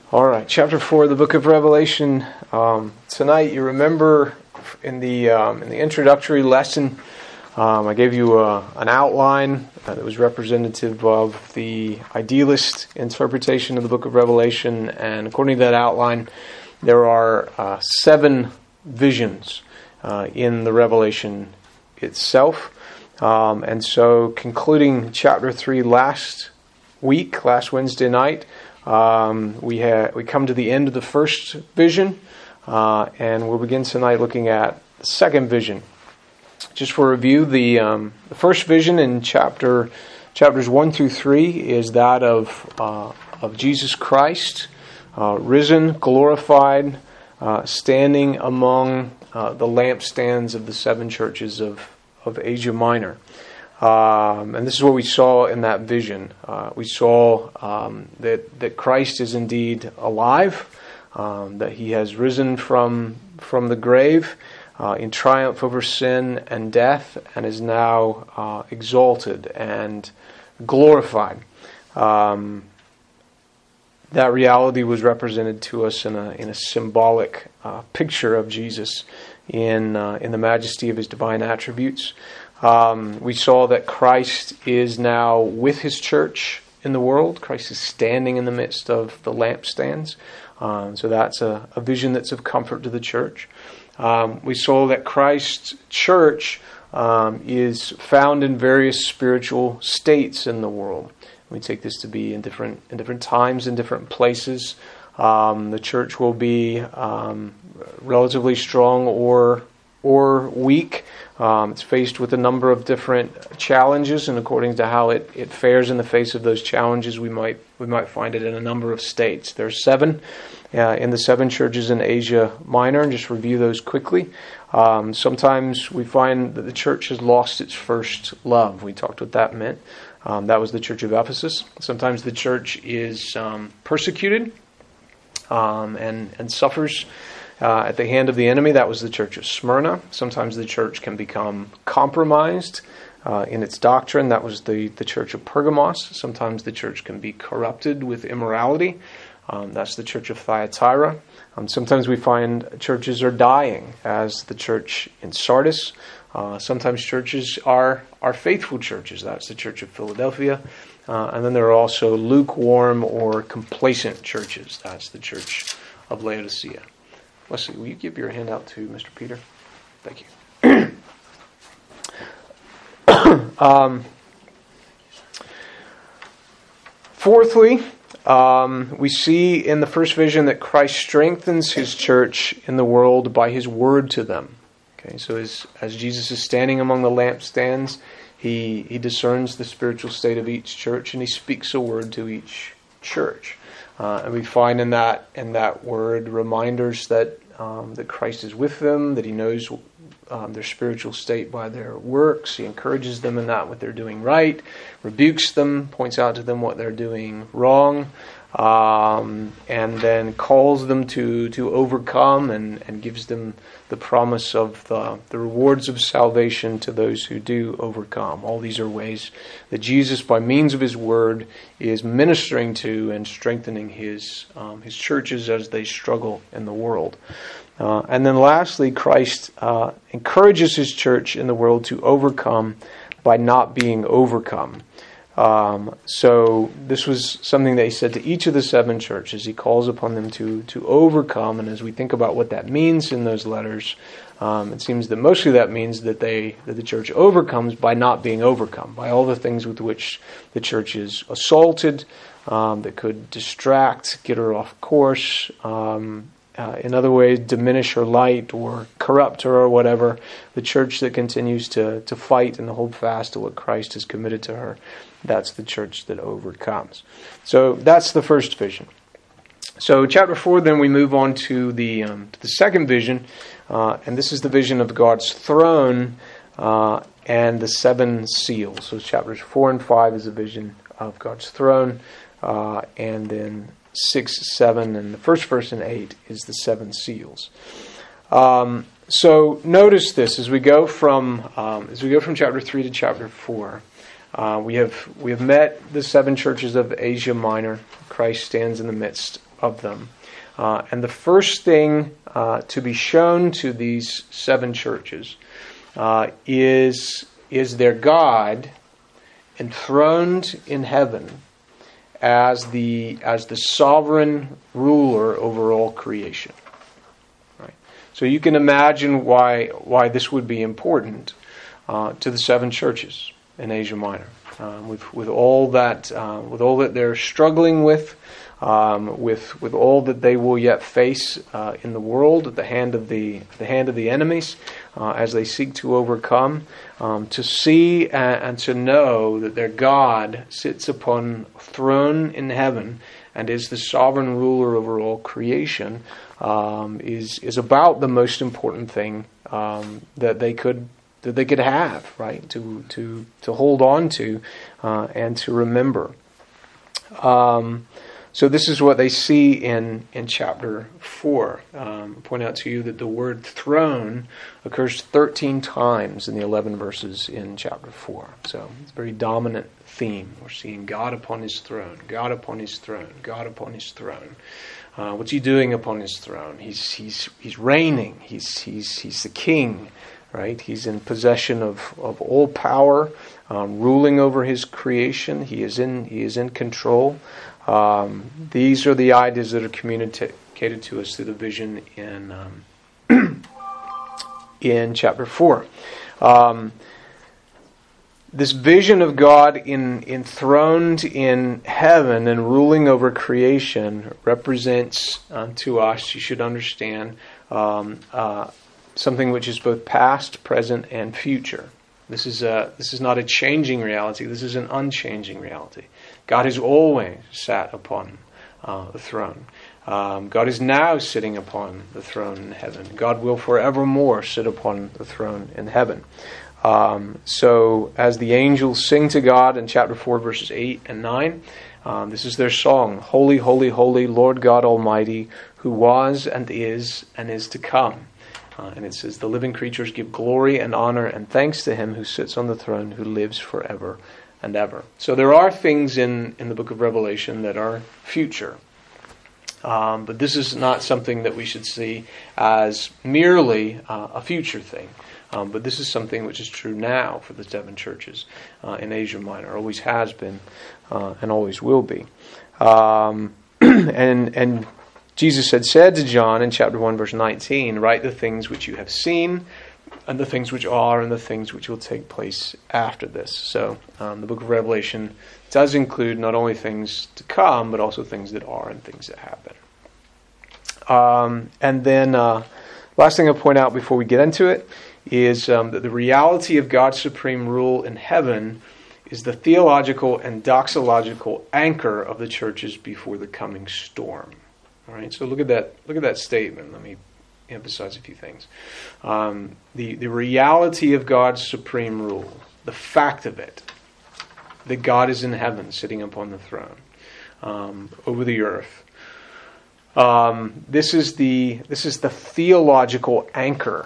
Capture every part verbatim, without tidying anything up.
All right, chapter four of the book of Revelation. Um, tonight, you remember in the um, in the introductory lesson, um, I gave you a, an outline that was representative of the idealist interpretation of the book of Revelation, and according to that outline, there are uh, seven visions uh, in the Revelation itself. Um, and so, concluding chapter three last week, last Wednesday night, Um, we ha- we come to the end of the first vision, uh, and we'll begin tonight looking at the second vision. Just for review, the, um, the first vision in chapter chapters one through three is that of uh, of Jesus Christ, uh, risen, glorified, uh, standing among uh, the lampstands of the seven churches of of Asia Minor. Um, and this is what we saw in that vision. Uh, we saw um, that that Christ is indeed alive, um, that He has risen from from the grave uh, in triumph over sin and death, and is now uh, exalted and glorified. Um, that reality was represented to us in a in a symbolic uh, picture of Jesus in uh, in the majesty of His divine attributes. Um, we saw that Christ is now with His church in the world. Christ is standing in the midst of the lampstands. Um, so that's a, a vision that's of comfort to the church. Um, we saw that Christ's church um, is found in various spiritual states in the world. We take this to be in different in different times, in different places. Um, the church will be um, relatively strong or or weak. Um, it's faced with a number of different challenges, and according to how it, it fares in the face of those challenges, we might we might find it in a number of states. There are seven uh, in the seven churches in Asia Minor, and just review those quickly. Um, sometimes we find that the church has lost its first love. We talked what that meant. Um, that was the church of Ephesus. Sometimes the church is um, persecuted um, and and suffers Uh, at the hand of the enemy. That was the church of Smyrna. Sometimes the church can become compromised uh, in its doctrine. That was the, the church of Pergamos. Sometimes the church can be corrupted with immorality. Um, that's the church of Thyatira. Um, sometimes we find churches are dying, as the church in Sardis. Uh, sometimes churches are, are faithful churches. That's the church of Philadelphia. Uh, and then there are also lukewarm or complacent churches. That's the church of Laodicea. Leslie, will you give your hand out to Mister Peter? Thank you. um, fourthly, um, we see in the first vision that Christ strengthens His church in the world by His word to them. Okay, so as, as Jesus is standing among the lampstands, he, he discerns the spiritual state of each church, and He speaks a word to each church. Uh, and we find in that in that word reminders that um, that Christ is with them, that He knows um, their spiritual state by their works. He encourages them in that what they're doing right, rebukes them, points out to them what they're doing wrong, um, and then calls them to to overcome and, and gives them the promise of the, the rewards of salvation to those who do overcome. All these are ways that Jesus, by means of His word, is ministering to and strengthening His um, His churches as they struggle in the world. Uh, and then lastly, Christ uh, encourages His church in the world to overcome by not being overcome. Um, so this was something that He said to each of the seven churches. He calls upon them to to overcome, and as we think about what that means in those letters, um, it seems that mostly that means that they that the church overcomes by not being overcome, by all the things with which the church is assaulted, um, that could distract, get her off course, um, uh, in other ways diminish her light or corrupt her or whatever. The church that continues to to fight and to hold fast to what Christ has committed to her, that's the church that overcomes. So that's the first vision. So chapter four, then we move on to the um, to the second vision, uh, and this is the vision of God's throne uh, and the seven seals. So chapters four and five is a vision of God's throne, uh, and then six, seven, and the first verse in eight is the seven seals. Um, so notice this as we go from um, as we go from chapter three to chapter four. Uh, we have we have met the seven churches of Asia Minor. Christ stands in the midst of them. Uh, and the first thing uh, to be shown to these seven churches uh, is, is their God enthroned in heaven as the as the sovereign ruler over all creation. Right? So you can imagine why why this would be important uh, to the seven churches in Asia Minor, um, with with all that uh, with all that they're struggling with. Um, with with all that they will yet face uh, in the world at the hand of the the hand of the enemies uh, as they seek to overcome, um, to see and, and to know that their God sits upon a throne in heaven and is the sovereign ruler over all creation um, is is about the most important thing um, that they could that they could have, right? To to to hold on to uh, and to remember. Um, So this is what they see in, in chapter four. Um, I'll point out to you that the word throne occurs thirteen times in the eleven verses in chapter four. So it's a very dominant theme. We're seeing God upon his throne, God upon his throne, God upon his throne. Uh, what's he doing upon his throne? He's he's he's reigning. He's he's he's the king, right? He's in possession of, of all power, um, ruling over his creation. He is in he is in control. Um, these are the ideas that are communicated to us through the vision in um, in chapter four. Um, this vision of God in, enthroned in heaven and ruling over creation represents um, to us, you should understand, um, uh, something which is both past, present, and future. This is a, this is not a changing reality. This is an unchanging reality. God has always sat upon uh, the throne. Um, God is now sitting upon the throne in heaven. God will forevermore sit upon the throne in heaven. Um, so as the angels sing to God in chapter four, verses eight and nine, um, this is their song, Holy, holy, holy, Lord God Almighty, who was and is and is to come. Uh, and it says, the living creatures give glory and honor and thanks to him who sits on the throne, who lives forever and ever. So there are things in, in the book of Revelation that are future. Um, but this is not something that we should see as merely uh, a future thing. Um, but this is something which is true now for the seven churches uh, in Asia Minor. Always has been uh, and always will be. Um, and and Jesus had said to John in chapter one, verse nineteen, write the things which you have seen, and the things which are, and the things which will take place after this. So um, the book of Revelation does include not only things to come, but also things that are and things that happen. Um, and then uh, last thing I'll point out before we get into it is um, that the reality of God's supreme rule in heaven is the theological and doxological anchor of the churches before the coming storm. All right, so look at that. Look at that statement. Let me emphasize a few things. Um, the the reality of God's supreme rule, the fact of it, that God is in heaven, sitting upon the throne, um, over the earth. Um, this is the this is the theological anchor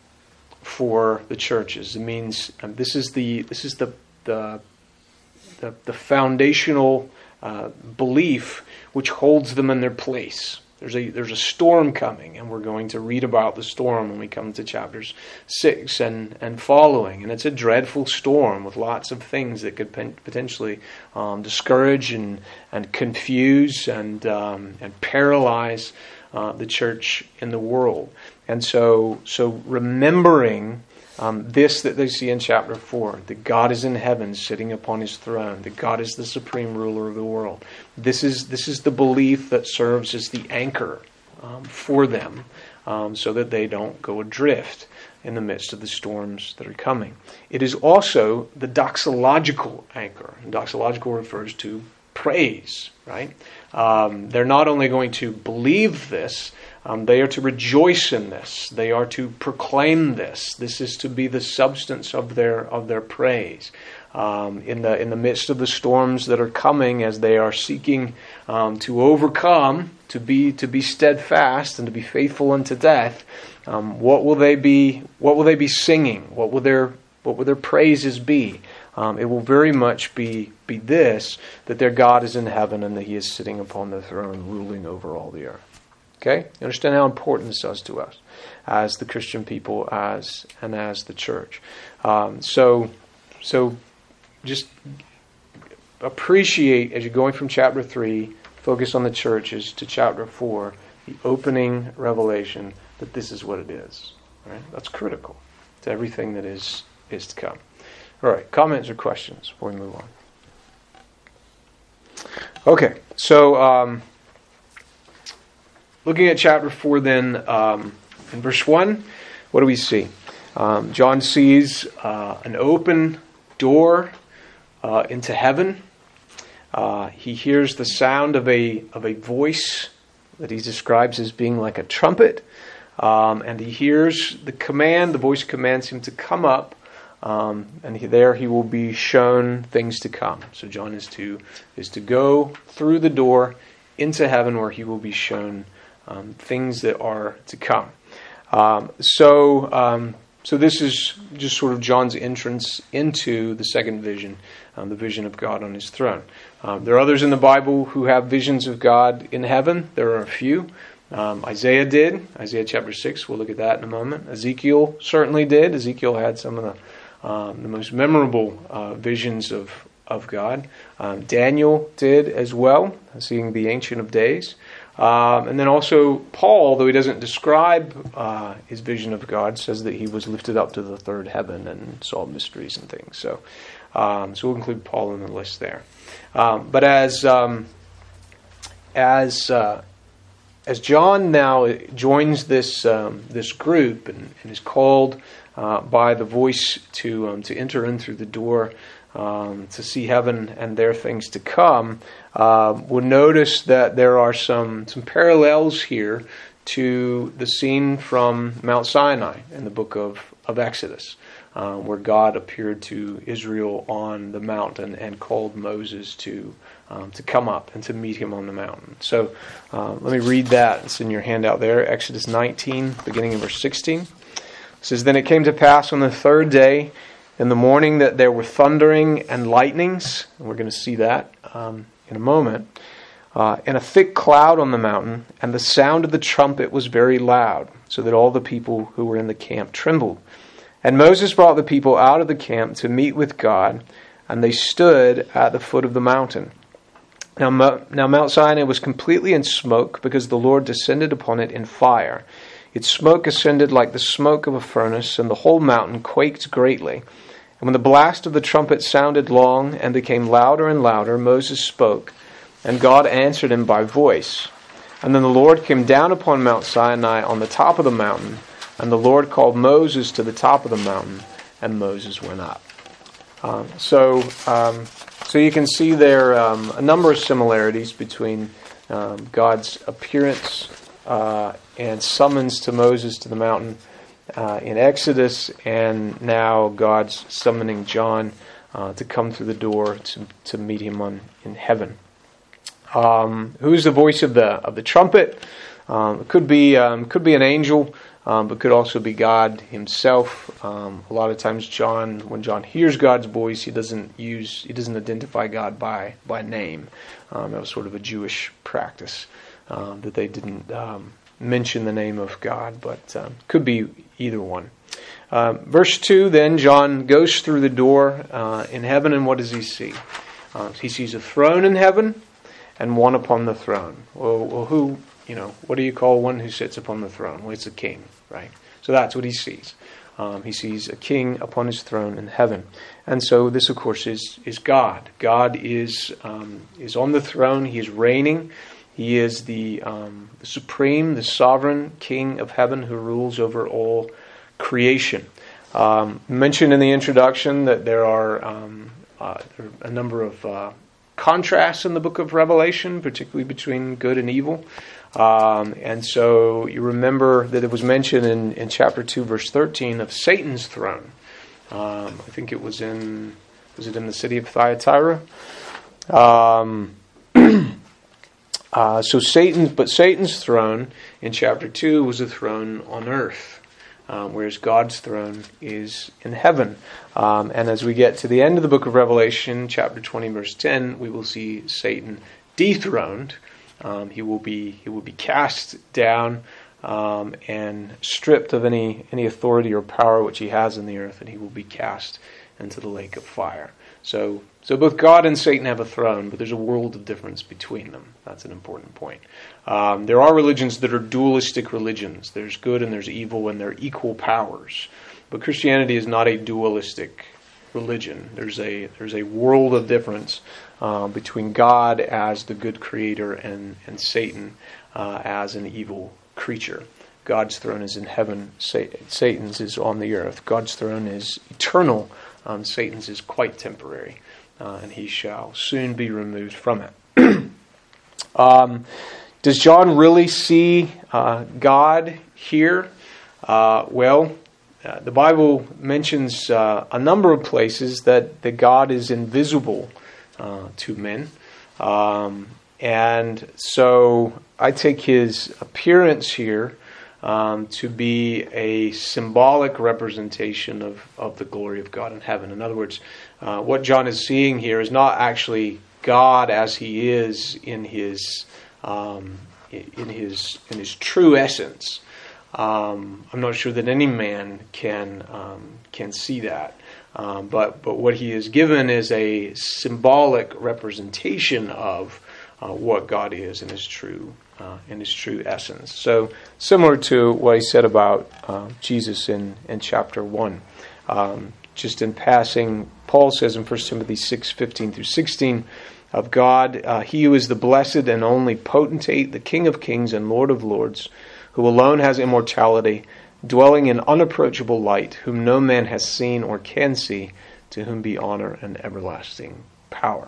for the churches. It means um, this is the this is the the the, the foundational uh, belief which holds them in their place. There's a there's a storm coming, and we're going to read about the storm when we come to chapters six and, and following. And it's a dreadful storm with lots of things that could pen, potentially um, discourage and and confuse and um, and paralyze uh, the church in the world. And so so remembering Um, this that they see in chapter four, that God is in heaven sitting upon his throne, that God is the supreme ruler of the world. This is this is the belief that serves as the anchor um, for them um, so that they don't go adrift in the midst of the storms that are coming. It is also the doxological anchor. And doxological refers to praise, right? Um, they're not only going to believe this, Um, they are to rejoice in this. They are to proclaim this. This is to be the substance of their of their praise um, in the in the midst of the storms that are coming, as they are seeking um, to overcome, to be to be steadfast and to be faithful unto death. Um, what will they be? What will they be singing? What will their what will their praises be? Um, it will very much be, be this, that their God is in heaven and that he is sitting upon the throne ruling over all the earth. Okay? You understand how important this is to us as the Christian people, as and as the church. Um, so, so just appreciate, as you're going from chapter three, focus on the churches, to chapter four, the opening revelation that this is what it is. Right? That's critical to everything that is, is to come. All right, comments or questions before we move on? Okay, so um, looking at chapter four then, um, in verse one, what do we see? Um, John sees uh, an open door uh, into heaven. Uh, he hears the sound of a of a voice that he describes as being like a trumpet. Um, and he hears the command, the voice commands him to come up, um, and he, there he will be shown things to come. So John is to is to go through the door into heaven, where he will be shown um, things that are to come. Um, so um, so this is just sort of John's entrance into the second vision, um, the vision of God on his throne. Um, there are others in the Bible who have visions of God in heaven. There are a few. Um, Isaiah did, Isaiah chapter six, we'll look at that in a moment. Ezekiel certainly did. Ezekiel had some of the um, the most memorable uh, visions of, of God. Um, Daniel did as well, seeing the Ancient of Days. Um, and then also Paul, though he doesn't describe uh, his vision of God, says that he was lifted up to the third heaven and saw mysteries and things. So, um, so we'll include Paul in the list there. Um, but as um, as uh, As John now joins this um, this group and, and is called uh, by the voice to um, to enter in through the door um, to see heaven and their things to come, uh, we'll notice that there are some some parallels here to the scene from Mount Sinai in the book of of Exodus, uh, where God appeared to Israel on the mountain and called Moses to. Um, to come up and to meet him on the mountain. So uh, let me read that. It's in your handout there. Exodus nineteen, beginning in verse sixteen. It says, "Then it came to pass on the third day in the morning that there were thundering and lightnings." And we're going to see that um, in a moment. Uh, "and a thick cloud on the mountain, and the sound of the trumpet was very loud, so that all the people who were in the camp trembled. And Moses brought the people out of the camp to meet with God, and they stood at the foot of the mountain. Now, now Mount Sinai was completely in smoke, because the Lord descended upon it in fire. Its smoke ascended like the smoke of a furnace, and the whole mountain quaked greatly. And when the blast of the trumpet sounded long and became louder and louder, Moses spoke, and God answered him by voice. And then the Lord came down upon Mount Sinai on the top of the mountain, and the Lord called Moses to the top of the mountain, and Moses went up." Um, so... Um, So you can see there um, a number of similarities between um, God's appearance uh, and summons to Moses to the mountain uh, in Exodus, and now God's summoning John uh, to come through the door to, to meet him on in heaven. Um, who's the voice of the of the trumpet? Um, it could be um, could be an angel. Um, but could also be God himself. Um, a lot of times, John, when John hears God's voice, he doesn't use, he doesn't identify God by by name. Um, that was sort of a Jewish practice um, that they didn't um, mention the name of God, but um, could be either one. Um, verse two. Then John goes through the door uh, in heaven, and what does he see? Uh, he sees a throne in heaven, and one upon the throne. Well, well who? You know, what do you call one who sits upon the throne? Well, it's a king, right? So that's what he sees. Um, he sees a king upon his throne in heaven. And so this, of course, is is God. God is um, is on the throne. He is reigning. He is the, um, the supreme, the sovereign king of heaven who rules over all creation. Um, mentioned in the introduction that there are, um, uh, there are a number of uh, contrasts in the book of Revelation, particularly between good and evil. Um, and so you remember that it was mentioned in, in chapter two, verse thirteen, of Satan's throne. Um, I think it was in, was it in the city of Thyatira? Um, uh, so Satan, but Satan's throne in chapter two was a throne on earth. um, whereas God's throne is in heaven. Um, and as we get to the end of the book of Revelation, chapter twenty, verse ten, we will see Satan dethroned. Um, he will be he will be cast down um, and stripped of any any authority or power which he has in the earth, and he will be cast into the lake of fire. So, so both God and Satan have a throne, but there's a world of difference between them. That's an important point. Um, there are religions that are dualistic religions. There's good and there's evil, and they're equal powers. But Christianity is not a dualistic religion. There's a there's a world of difference uh, between God as the good creator and and Satan uh, as an evil creature. God's throne is in heaven. Satan's is on the earth. God's throne is eternal. Um, Satan's is quite temporary, uh, and he shall soon be removed from it. um, does John really see uh, God here? Uh, well, uh, the Bible mentions uh, a number of places that, that God is invisible uh, to men. Um, and so I take his appearance here Um, to be a symbolic representation of, of the glory of God in heaven. In other words, uh, what John is seeing here is not actually God as he is in his um, in his in his true essence. Um, I'm not sure that any man can um, can see that, um, but but what he is given is a symbolic representation of uh, what God is in his true. Uh, in his true essence. So similar to what he said about uh, Jesus in, in chapter one. Um, just in passing, Paul says in First Timothy six, fifteen through sixteen, of God, uh, he who is the blessed and only potentate, the King of kings and Lord of lords, who alone has immortality, dwelling in unapproachable light, whom no man has seen or can see, to whom be honor and everlasting power.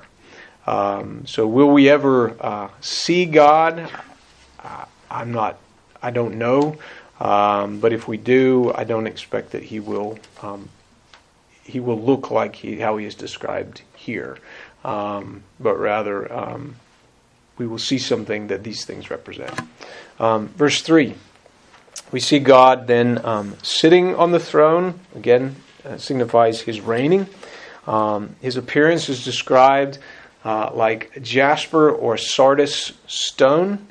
Um, so will we ever uh, see God? Uh, I'm not, I don't know, um, but if we do, I don't expect that he will, um, he will look like he, how he is described here, um, but rather um, we will see something that these things represent. Um, verse three, we see God then um, sitting on the throne, again, uh, signifies his reigning. Um, his appearance is described uh, like jasper or sardis stone.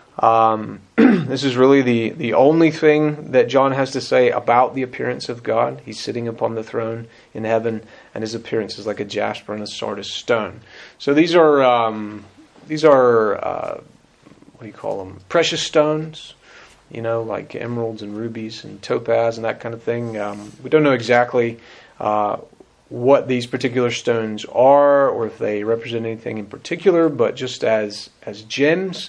Um, this is really the, the only thing that John has to say about the appearance of God. He's sitting upon the throne in heaven, and his appearance is like a jasper and a sardis stone. So these are um, these are uh, what do you call them? Precious stones, you know, like emeralds and rubies and topaz and that kind of thing. Um, we don't know exactly uh, what these particular stones are, or if they represent anything in particular, but just as as gems.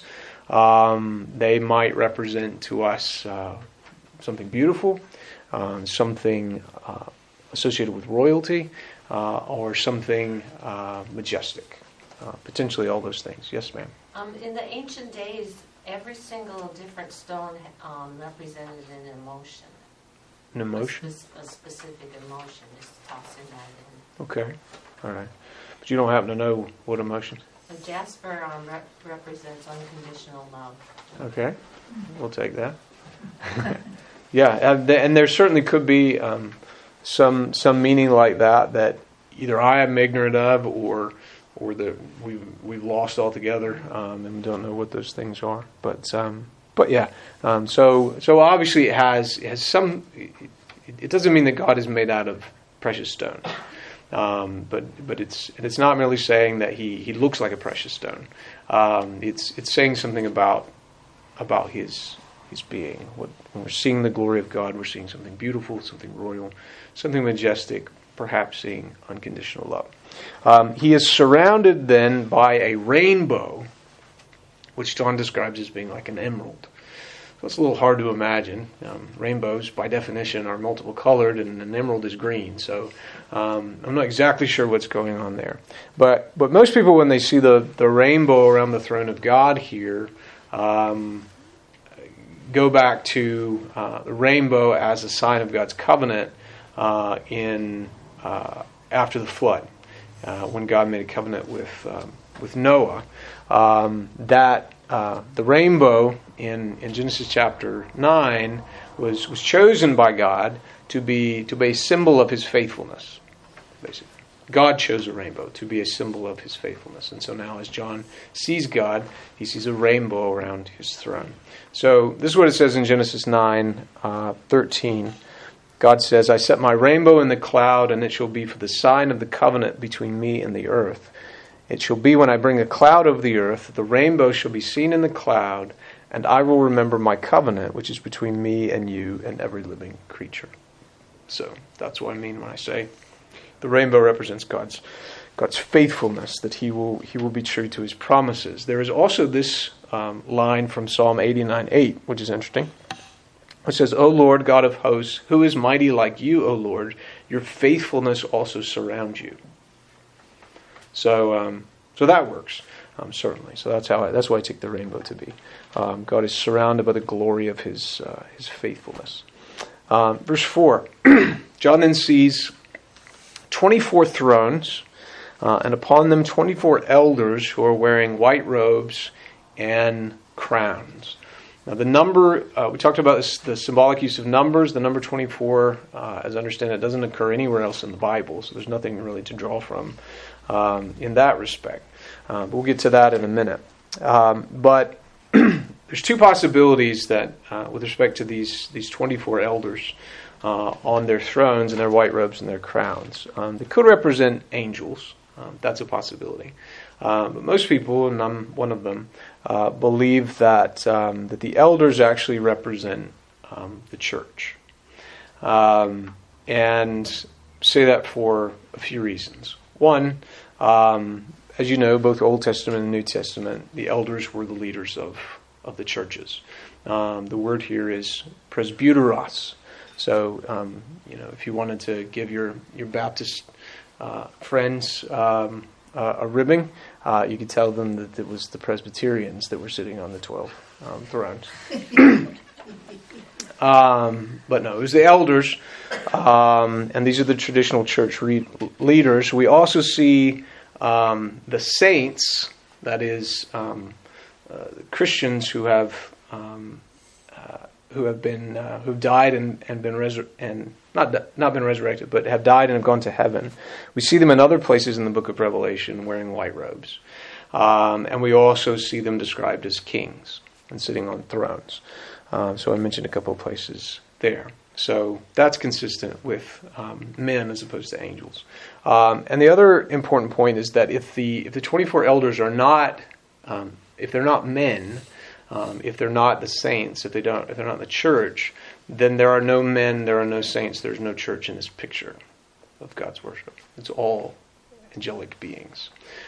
Um, they might represent to us uh, something beautiful, um, something uh, associated with royalty, uh, or something uh, majestic. Uh, potentially all those things. Yes, ma'am? Um, in the ancient days, every single different stone um, represented an emotion. An emotion? A, spe- a specific emotion is tossing that in. Okay. All right. But you don't happen to know what emotion? A jasper um, rep- represents unconditional love. Okay, we'll take that. Yeah, and, th- and there certainly could be um, some some meaning like that that either I am ignorant of, or or that we we've lost altogether um, and don't know what those things are. But um, but yeah, um, so so obviously it has it has some. It, it doesn't mean that God is made out of precious stone. Um, but but it's it's not merely saying that he, he looks like a precious stone. Um, it's it's saying something about about his his being. What, when we're seeing the glory of God, we're seeing something beautiful, something royal, something majestic. Perhaps seeing unconditional love. Um, he is surrounded then by a rainbow, which John describes as being like an emerald. So it's a little hard to imagine. Um, rainbows, by definition, are multiple colored, and an emerald is green. So um, I'm not exactly sure what's going on there. But but most people, when they see the, the rainbow around the throne of God here, um, go back to uh, the rainbow as a sign of God's covenant uh, in uh, after the flood, uh, when God made a covenant with um, with Noah. Um, that uh, the rainbow in, in Genesis chapter nine was was chosen by God to be to be a symbol of His faithfulness, basically. God chose a rainbow to be a symbol of His faithfulness. And so now as John sees God, he sees a rainbow around His throne. So this is what it says in Genesis nine, uh, thirteen. God says, I set my rainbow in the cloud, and it shall be for the sign of the covenant between me and the earth. It shall be when I bring a cloud over the earth, the rainbow shall be seen in the cloud, and I will remember my covenant, which is between me and you and every living creature. So that's what I mean when I say the rainbow represents God's God's faithfulness, that He will He will be true to His promises. There is also this um, line from Psalm eighty-nine eight, which is interesting. It says, O Lord, God of hosts, who is mighty like you, O Lord? Your faithfulness also surrounds you. So, um, so that works, um, certainly. So that's how I, that's why I take the rainbow to be. Um, God is surrounded by the glory of His uh, His faithfulness. Um, verse four. John then sees twenty-four thrones, uh, and upon them twenty-four elders who are wearing white robes and crowns. Now the number, uh, we talked about this, the symbolic use of numbers. The number twenty-four, uh, as I understand it, doesn't occur anywhere else in the Bible, so there's nothing really to draw from um, in that respect. Uh, but we'll get to that in a minute. Um, but there's two possibilities that, uh, with respect to these these twenty-four elders uh, on their thrones and their white robes and their crowns. Um, they could represent angels. Um, that's a possibility. Um, but most people, and I'm one of them, uh, believe that um, that the elders actually represent um, the church, um, and say that for a few reasons. One, um, as you know, both Old Testament and New Testament, the elders were the leaders of of the churches. Um, the word here is presbyteros. So, um, you know, if you wanted to give your your Baptist uh, friends um, uh, a ribbing, uh, you could tell them that it was the Presbyterians that were sitting on the twelve um, thrones. um, but no, it was the elders, um, and these are the traditional church re- leaders. We also see um, the saints, that is, um, uh, Christians who have um, uh, who have been uh, who've died and and been resur- and not not been resurrected, but have died and have gone to heaven. We see them in other places in the book of Revelation wearing white robes, um, and we also see them described as kings and sitting on thrones. Um, so I mentioned a couple of places there. So that's consistent with um, men as opposed to angels. Um, and the other important point is that if the if the twenty-four elders are not um, if they're not men, um, if they're not the saints, if they don't if they're not the church, then there are no men, there are no saints, there's no church in this picture of God's worship. It's all angelic beings.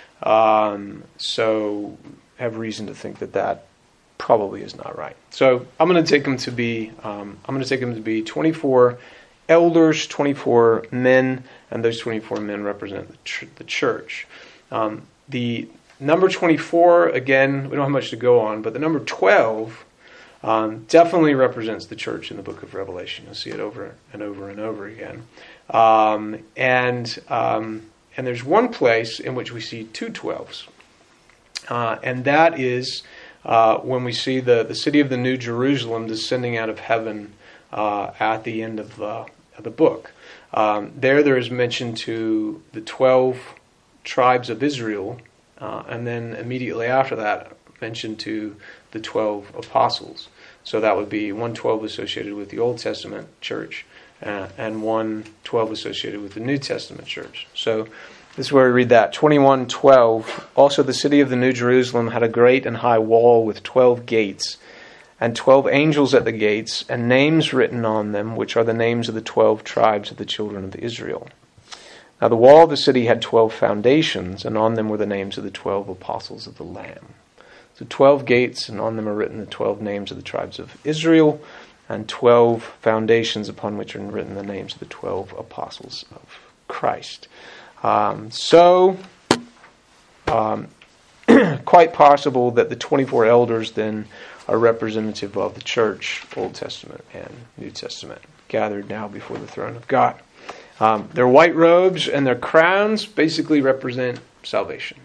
Um, so I have reason to think that that probably is not right. So I'm going to take them to be um, I'm going to take them to be twenty-four elders, twenty-four men, and those twenty-four men represent the, ch- the church. Um, the number twenty-four, again, we don't have much to go on, but the number twelve um, definitely represents the church in the book of Revelation. You'll see it over and over and over again. Um, and um, and there's one place in which we see two twelves, uh, and that is Uh, when we see the, the city of the New Jerusalem descending out of heaven uh, at the end of the, of the book. Um, there, there is mention to the twelve tribes of Israel, uh, and then immediately after that, mention to the twelve apostles. So that would be one twelve associated with the Old Testament church, uh, and one twelve associated with the New Testament church. So this is where we read that. twenty-one twelve. Also the city of the New Jerusalem had a great and high wall with twelve gates, and twelve angels at the gates, and names written on them, which are the names of the twelve tribes of the children of Israel. Now the wall of the city had twelve foundations, and on them were the names of the twelve apostles of the Lamb. So twelve gates, and on them are written the twelve names of the tribes of Israel, and twelve foundations upon which are written the names of the twelve apostles of Christ. Um, so, um, quite possible that the twenty-four elders then are representative of the church, Old Testament and New Testament, gathered now before the throne of God. Um, their white robes and their crowns basically represent salvation.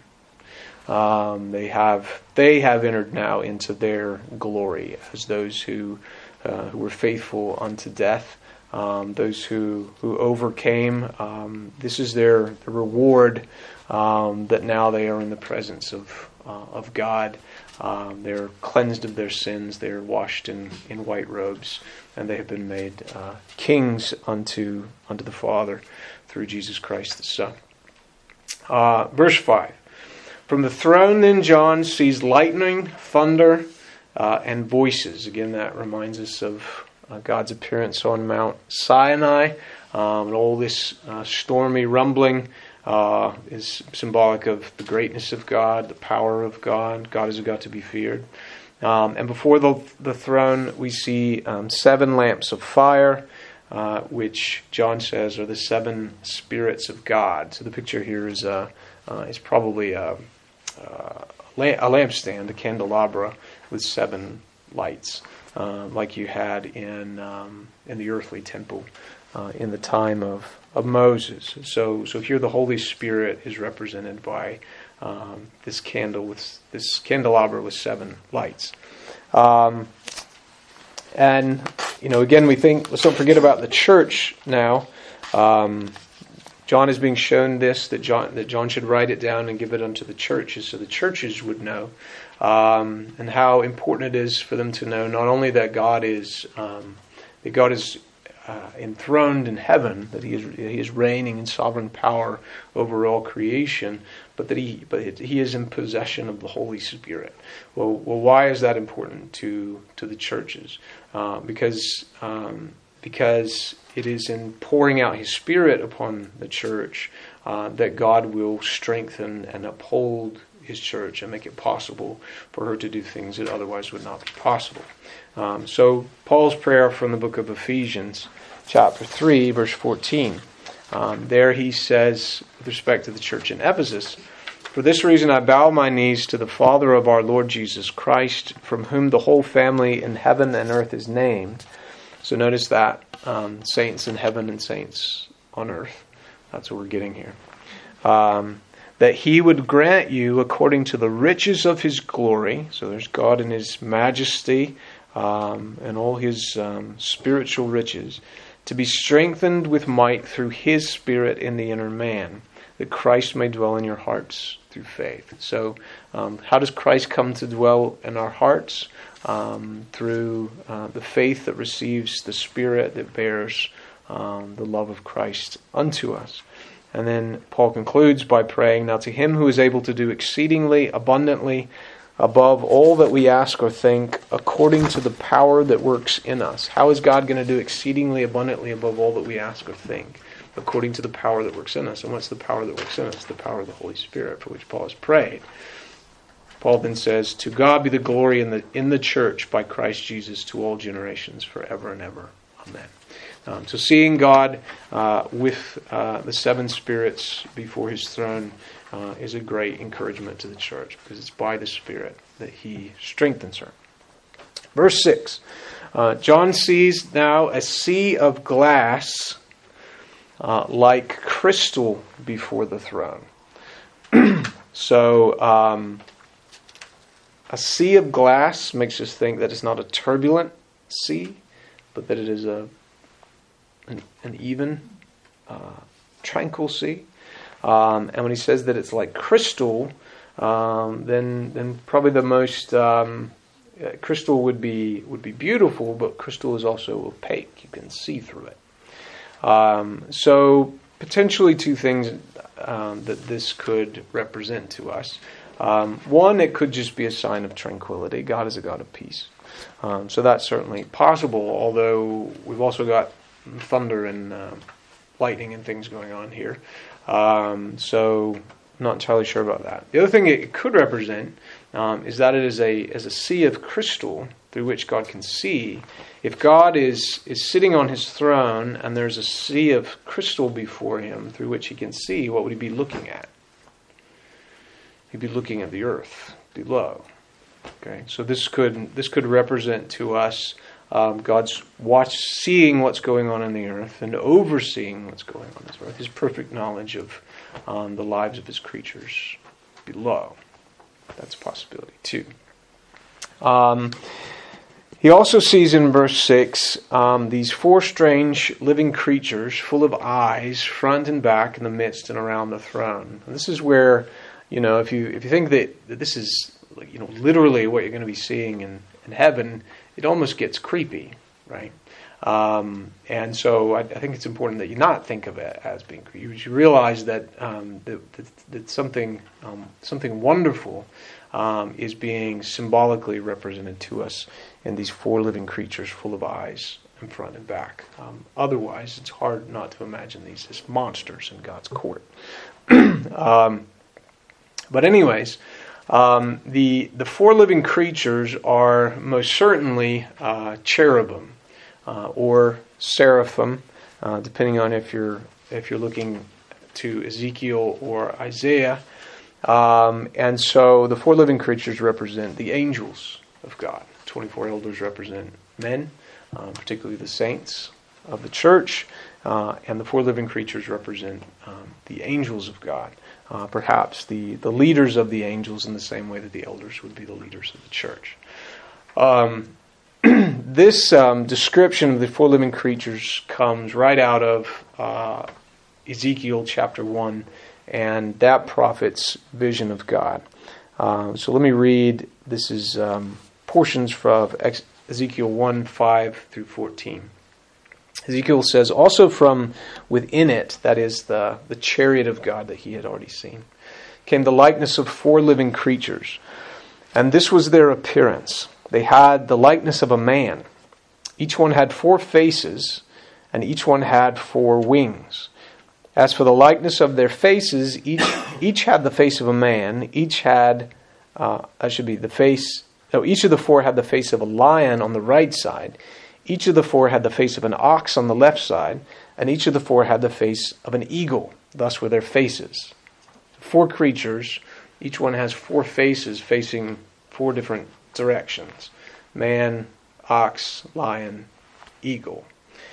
Um, they have they have entered now into their glory as those who uh, who were faithful unto death. Um, those who, who overcame, um, this is their, their reward, um, that now they are in the presence of uh, of God. Um, they're cleansed of their sins. They're washed in, in white robes, and they have been made uh, kings unto unto the Father through Jesus Christ the Son. Uh, verse five. From the throne then John sees lightning, thunder, uh, and voices. Again, that reminds us of Uh, God's appearance on Mount Sinai, um, and all this uh, stormy rumbling uh, is symbolic of the greatness of God, the power of God. God is a God to be feared. Um, and before the, the throne, we see um, seven lamps of fire, uh, which John says are the seven spirits of God. So the picture here is uh, uh, is probably a, a lampstand, a candelabra with seven lights. Uh, like you had in um, in the earthly temple uh, in the time of, of Moses. So so here the Holy Spirit is represented by um, this candle with this candelabra with seven lights. Um, and you know, again, we think, let's don't forget about the church now. Um, John is being shown this, that John that John should write it down and give it unto the churches, so the churches would know. Um, and how important it is for them to know not only that God is um, that God is uh, enthroned in heaven, that He is He is reigning in sovereign power over all creation, but that He but He is in possession of the Holy Spirit. Well, well, why is that important to to the churches? Uh, because um, because it is in pouring out His Spirit upon the church uh, that God will strengthen and uphold His church and make it possible for her to do things that otherwise would not be possible. Um, so Paul's prayer from the book of Ephesians, chapter three, verse fourteen. Um, there he says, with respect to the church in Ephesus, "For this reason I bow my knees to the Father of our Lord Jesus Christ, from whom the whole family in heaven and earth is named." So notice that, um, saints in heaven and saints on earth. That's what we're getting here. Um, that He would grant you, according to the riches of His glory, so there's God in His majesty um, and all His um, spiritual riches, to be strengthened with might through His Spirit in the inner man, that Christ may dwell in your hearts through faith. So um, how does Christ come to dwell in our hearts? Um, through uh, the faith that receives the Spirit that bears um, the love of Christ unto us. And then Paul concludes by praying, "Now to Him who is able to do exceedingly abundantly above all that we ask or think, according to the power that works in us." How is God going to do exceedingly abundantly above all that we ask or think? According to the power that works in us. And what's the power that works in us? The power of the Holy Spirit, for which Paul has prayed. Paul then says, "To God be the glory in the in the church by Christ Jesus to all generations forever and ever. Amen." Um, so seeing God uh, with uh, the seven spirits before His throne uh, is a great encouragement to the church, because it's by the Spirit that He strengthens her. Verse six. Uh, John sees now a sea of glass uh, like crystal before the throne. so um, a sea of glass makes us think that it's not a turbulent sea, but that it is a An, an even, uh, tranquil sea. Um, and when he says that it's like crystal, um, then then probably the most um, uh, crystal would be would be beautiful, but crystal is also opaque. You can see through it. Um, so potentially two things um, that this could represent to us. Um, one, it could just be a sign of tranquility. God is a God of peace. Um, so that's certainly possible, although we've also got thunder and uh, lightning and things going on here. Um, so I'm not entirely sure about that. The other thing it could represent um, is that it is a as a sea of crystal through which God can see. If God is, is sitting on His throne and there's a sea of crystal before Him through which He can see, what would He be looking at? He'd be looking at the earth below. Okay, so this could this could represent to us Um, God's watch, seeing what's going on in the earth and overseeing what's going on in this earth. His perfect knowledge of um, the lives of His creatures below. That's a possibility too. Um, He also sees in verse six um, these four strange living creatures full of eyes, front and back, in the midst and around the throne. And this is where, you know, if you if you think that, that this is, you know, literally what you're going to be seeing in, in heaven, it almost gets creepy, right? Um, and so I, I think it's important that you not think of it as being creepy. You should realize that um, that, that, that something um, something wonderful um, is being symbolically represented to us in these four living creatures full of eyes in front and back. Um, otherwise, it's hard not to imagine these as monsters in God's court. um, but anyways, um, the the four living creatures are most certainly uh, cherubim uh, or seraphim, uh, depending on if you're if you're looking to Ezekiel or Isaiah. Um, and so the four living creatures represent the angels of God. twenty-four elders represent men, uh, particularly the saints of the church, uh, and the four living creatures represent um, the angels of God, uh, perhaps the, the leaders of the angels in the same way that the elders would be the leaders of the church. Um, this um, description of the four living creatures comes right out of uh, Ezekiel chapter one and that prophet's vision of God. Uh, so let me read. This is Um, portions from Ezekiel one, five through fourteen. Ezekiel says, also from within it, that is the, the chariot of God that he had already seen, came the likeness of four living creatures. And this was their appearance. They had the likeness of a man. Each one had four faces, and each one had four wings. As for the likeness of their faces, each each had the face of a man. Each had, uh, that should be the face So each of the four had the face of a lion on the right side. Each of the four had the face of an ox on the left side. And each of the four had the face of an eagle. Thus were their faces. Four creatures. Each one has four faces facing four different directions. Man, ox, lion, eagle.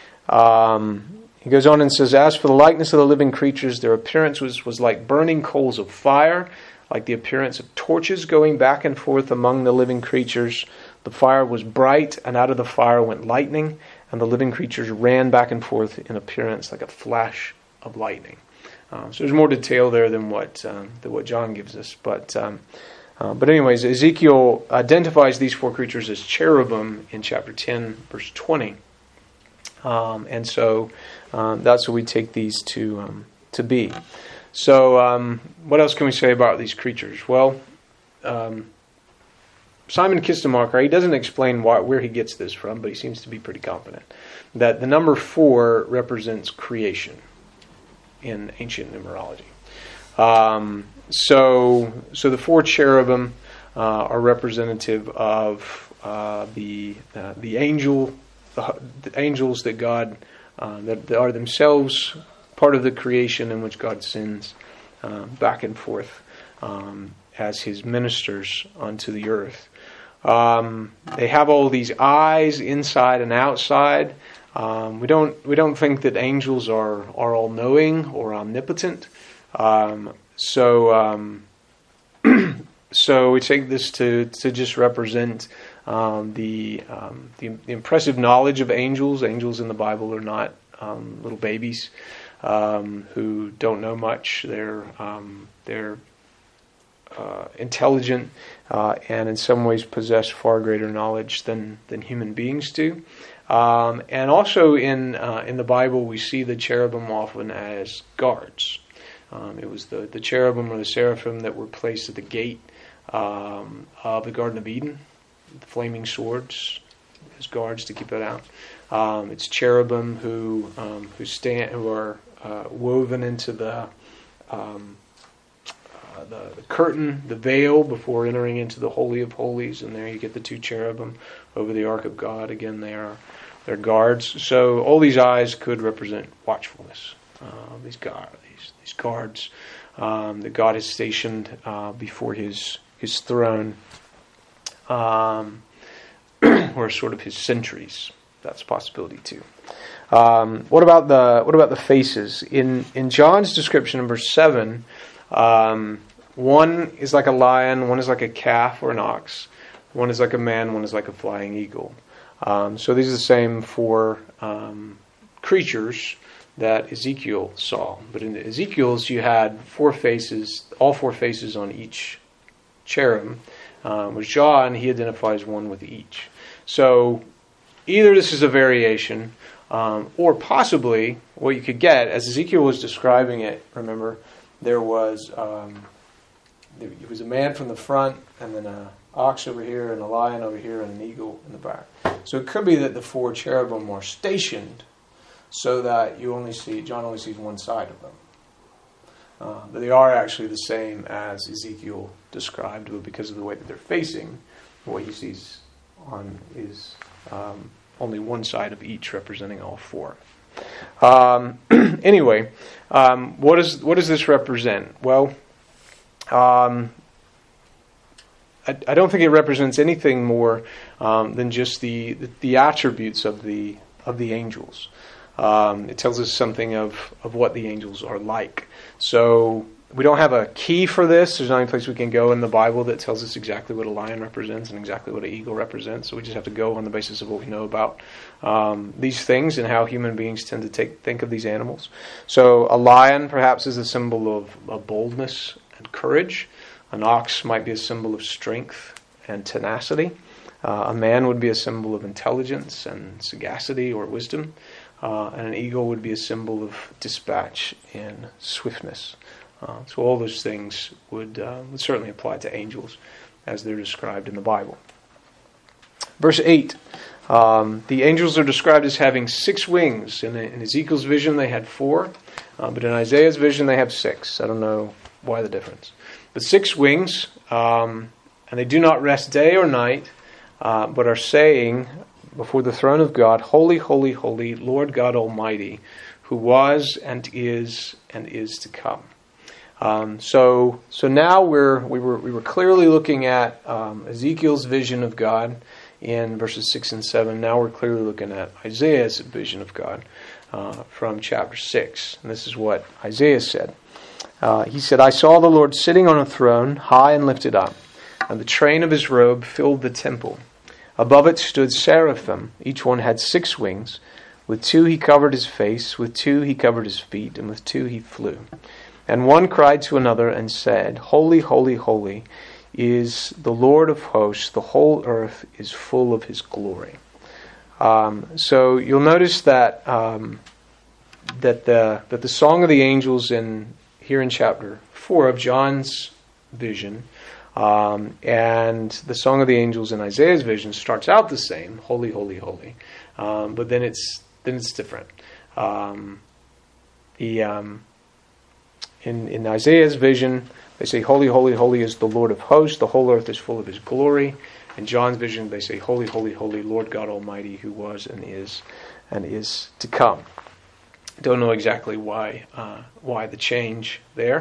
Um, he goes on and says, as for the likeness of the living creatures, their appearance was, was like burning coals of fire, like the appearance of torches going back and forth among the living creatures. The fire was bright, and out of the fire went lightning, and the living creatures ran back and forth in appearance like a flash of lightning. Um, so there's more detail there than what um, than what John gives us. But um, uh, but anyways, Ezekiel identifies these four creatures as cherubim in chapter ten, verse twenty. Um, and so um, that's what we take these to um, to be. So, um, what else can we say about these creatures? Well, um, Simon Kistemacher, he doesn't explain why, where he gets this from, but he seems to be pretty confident that the number four represents creation in ancient numerology. Um, so, so the four cherubim uh, are representative of uh, the uh, the angel, the, the angels that God uh, that, that are themselves part of the creation in which God sends uh, back and forth um, as His ministers onto the earth. Um, they have all these eyes inside and outside. Um, we don't we don't think that angels are are all knowing or omnipotent. Um, so um, so we take this to to just represent um, the, um, the the impressive knowledge of angels. Angels in the Bible are not um, little babies um, who don't know much. They're um, they're Uh, intelligent uh, and in some ways possess far greater knowledge than, than human beings do. Um, and also in uh, in the Bible we see the cherubim often as guards. Um, it was the, the cherubim or the seraphim that were placed at the gate um, of the Garden of Eden, the flaming swords as guards to keep it out. Um, it's cherubim who um, who stand who are uh, woven into the um, The, the curtain, the veil, before entering into the Holy of Holies, and there you get the two cherubim over the Ark of God. Again, they are they're guards. So all these eyes could represent watchfulness. Uh, these guards, these, these guards um, that God has stationed uh, before His His throne, um, or sort of His sentries. That's a possibility too. Um, what about the what about the faces in in John's description in verse seven? Um, one is like a lion, one is like a calf or an ox. One is like a man, one is like a flying eagle. Um, so these are the same four um, creatures that Ezekiel saw. But in Ezekiel's, you had four faces, all four faces on each cherub. Um, with John, he identifies one with each. So either this is a variation, um, or possibly what you could get, as Ezekiel was describing it, remember, there was um, there was a man from the front, and then an ox over here, and a lion over here, and an eagle in the back. So it could be that the four cherubim are stationed so that you only see, John only sees one side of them. Uh, but they are actually the same as Ezekiel described, but because of the way that they're facing, what he sees on is um, only one side of each, representing all four. Um, anyway, um, what is what does this represent? Well, um, I, I don't think it represents anything more um, than just the, the the attributes of the of the angels. Um, it tells us something of, of what the angels are like. So we don't have a key for this. There's not any place we can go in the Bible that tells us exactly what a lion represents and exactly what an eagle represents. So we just have to go on the basis of what we know about um, these things and how human beings tend to take think of these animals. So a lion perhaps is a symbol of, of boldness and courage. An ox might be a symbol of strength and tenacity. Uh, a man would be a symbol of intelligence and sagacity or wisdom. Uh, and an eagle would be a symbol of dispatch and swiftness. Uh, so all those things would, uh, would certainly apply to angels as they're described in the Bible. Verse eight. Um, the angels are described as having six wings. In, in Ezekiel's vision they had four, uh, but in Isaiah's vision they have six. I don't know why the difference. But six wings, um, and they do not rest day or night, uh, but are saying before the throne of God, Holy, holy, holy, Lord God Almighty, who was and is and is to come. Um, so, so now we're we were we were clearly looking at um, Ezekiel's vision of God in verses six and seven. Now we're clearly looking at Isaiah's vision of God uh, from chapter six. And this is what Isaiah said. Uh, he said, "I saw the Lord sitting on a throne, high and lifted up, and the train of his robe filled the temple. Above it stood seraphim. Each one had six wings. With two he covered his face, with two he covered his feet, and with two he flew. And one cried to another and said, Holy, holy, holy is the Lord of hosts. The whole earth is full of his glory." Um, so you'll notice that um, that the that the song of the angels in here in chapter four of John's vision, Um, and the Song of the Angels in Isaiah's vision starts out the same, holy, holy, holy, um, but then it's then it's different. Um, the um, in in Isaiah's vision, they say, "Holy, holy, holy is the Lord of hosts; the whole earth is full of his glory." In John's vision, they say, "Holy, holy, holy, Lord God Almighty, who was and is and is to come." Don't know exactly why uh, why the change there,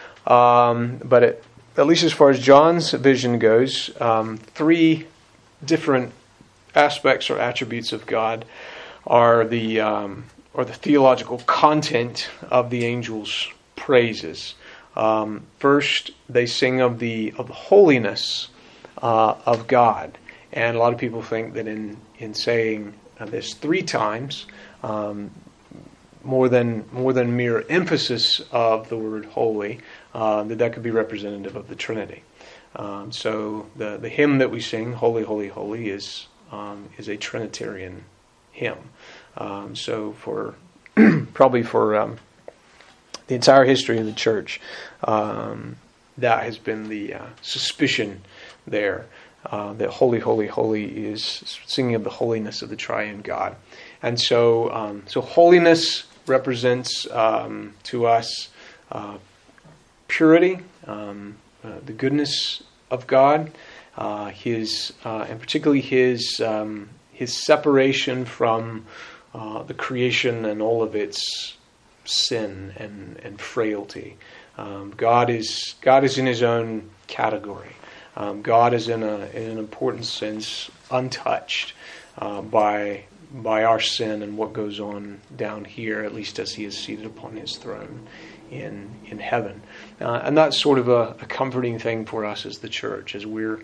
um, but it. At least as far as John's vision goes, um, three different aspects or attributes of God are the um, or the theological content of the angels' praises. Um, first, they sing of the of the holiness uh, of God, and a lot of people think that in in saying this three times, um, more than more than mere emphasis of the word holy, uh, that that could be representative of the Trinity. Um, so the the hymn that we sing, Holy, Holy, Holy, is um, is a Trinitarian hymn. Um, so for probably for um, the entire history of the church, um, that has been the uh, suspicion there, uh, that Holy, Holy, Holy is singing of the holiness of the triune God. And so um, so holiness represents um, to us uh, purity, um, uh, the goodness of God, uh, His uh, and particularly His um, His separation from uh, the creation and all of its sin and and frailty. Um, God is God is in His own category. Um, God is in a in an important sense untouched uh, by. by our sin and what goes on down here, at least as he is seated upon his throne in in heaven. Uh, and that's sort of a, a comforting thing for us as the church, as we're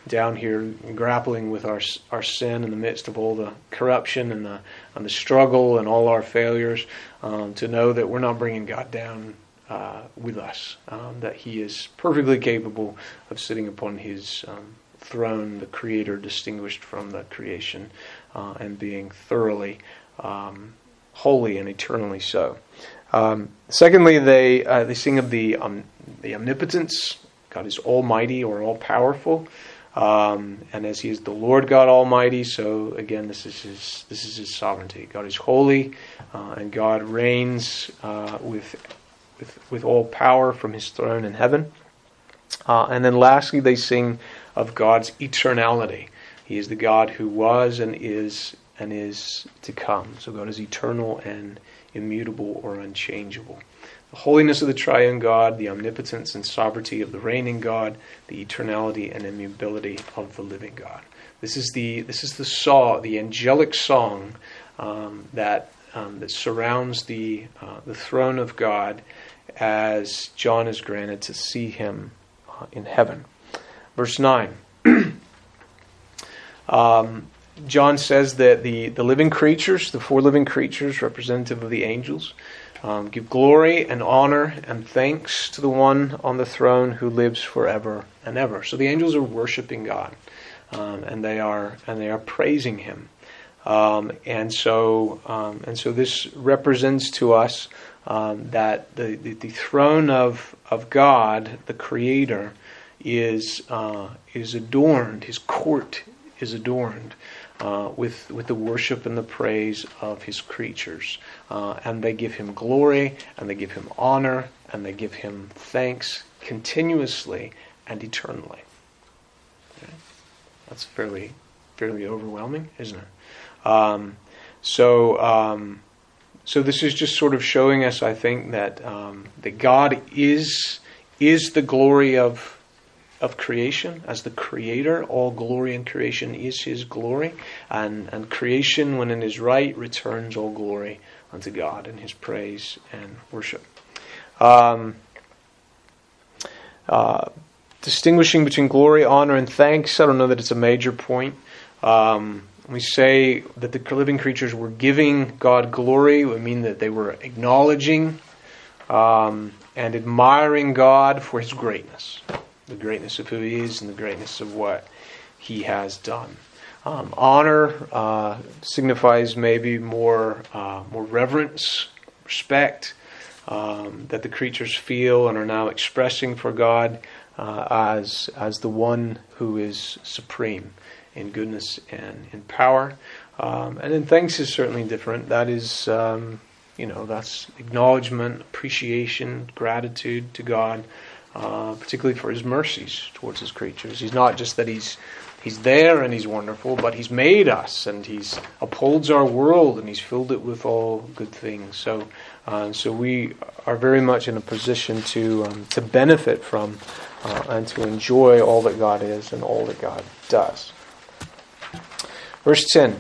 down here grappling with our our sin in the midst of all the corruption and the and the struggle and all our failures, um, to know that we're not bringing God down uh, with us, um, that He is perfectly capable of sitting upon His um, throne, the Creator distinguished from the creation, uh, and being thoroughly um, holy and eternally so. Um, secondly, they uh, they sing of the um, the omnipotence. God is almighty or all powerful. Um, and as He is the Lord God Almighty, so again, this is His this is His sovereignty. God is holy, uh, and God reigns uh, with with with all power from His throne in heaven. Uh, and then, lastly, they sing of God's eternality. He is the God who was and is and is to come. So God is eternal and immutable or unchangeable. The holiness of the triune God, the omnipotence and sovereignty of the reigning God, the eternality and immutability of the living God. This is the this is the song, the angelic song um, that um, that surrounds the uh, the throne of God as John is granted to see Him uh, in heaven. Verse nine. um, John says that the the living creatures, the four living creatures, representative of the angels, Um, give glory and honor and thanks to the one on the throne who lives forever and ever. So the angels are worshiping God, um, and they are and they are praising Him, um, and so um, and so this represents to us um, that the, the the throne of of God, the Creator, is uh, is adorned. His court is adorned Uh, with with the worship and the praise of His creatures, uh, and they give Him glory, and they give Him honor, and they give Him thanks continuously and eternally. Okay? That's fairly fairly overwhelming, isn't it? Um, so um, so this is just sort of showing us, I think, that um, that God is is the glory of. of creation, as the Creator. All glory in creation is His glory, and, and creation, when it is right, returns all glory unto God in His praise and worship. Um, uh, distinguishing between glory, honor, and thanks, I don't know that it's a major point. Um, we say that the living creatures were giving God glory. It would mean that they were acknowledging um, and admiring God for His greatness. The greatness of who He is and the greatness of what He has done. Um, honor uh, signifies maybe more uh, more reverence, respect um, that the creatures feel and are now expressing for God uh, as as the one who is supreme in goodness and in power. Um, and then thanks is certainly different. That is, um, you know, that's acknowledgement, appreciation, gratitude to God. Uh, particularly for His mercies towards His creatures. He's not just that He's He's there and He's wonderful, but He's made us and He's upholds our world and He's filled it with all good things. So, uh, so we are very much in a position to um, to benefit from uh, and to enjoy all that God is and all that God does. Verse ten.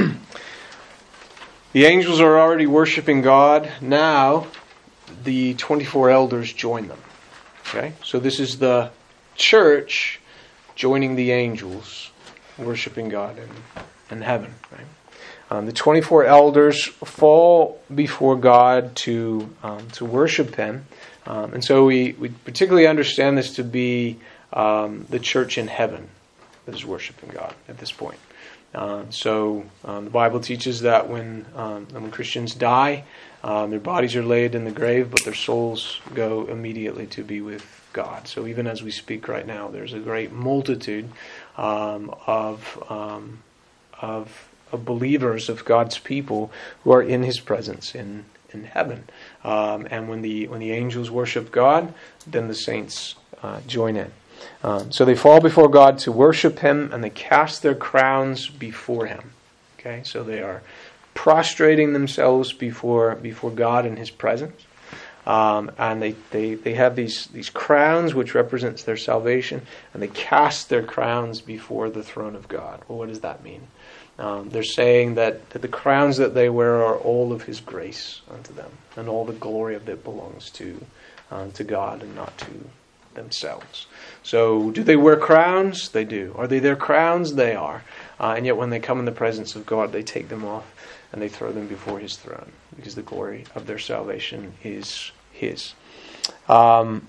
The angels are already worshiping God. Now, the twenty-four elders join them. Okay, so this is the church joining the angels, worshiping God in, in heaven. Right? Um, the twenty-four elders fall before God to um, to worship Him, um, and so we, we particularly understand this to be um, the church in heaven that is worshiping God at this point. Uh, so um, the Bible teaches that when um, when Christians die, um, their bodies are laid in the grave, but their souls go immediately to be with God. So even as we speak right now, there's a great multitude um, of, um, of of believers, of God's people, who are in His presence in in heaven. Um, and when the when the angels worship God, then the saints uh, join in. Um, so they fall before God to worship Him, and they cast their crowns before Him. Okay, so they are prostrating themselves before before God in His presence, um, and they, they, they have these these crowns which represents their salvation, and they cast their crowns before the throne of God. Well, what does that mean? Um, they're saying that, that the crowns that they wear are all of His grace unto them, and all the glory of it belongs to um, to God and not to themselves. So do they wear crowns? They do. Are they their crowns? They are. Uh, and yet when they come in the presence of God, they take them off and they throw them before his throne, because the glory of their salvation is his. Um,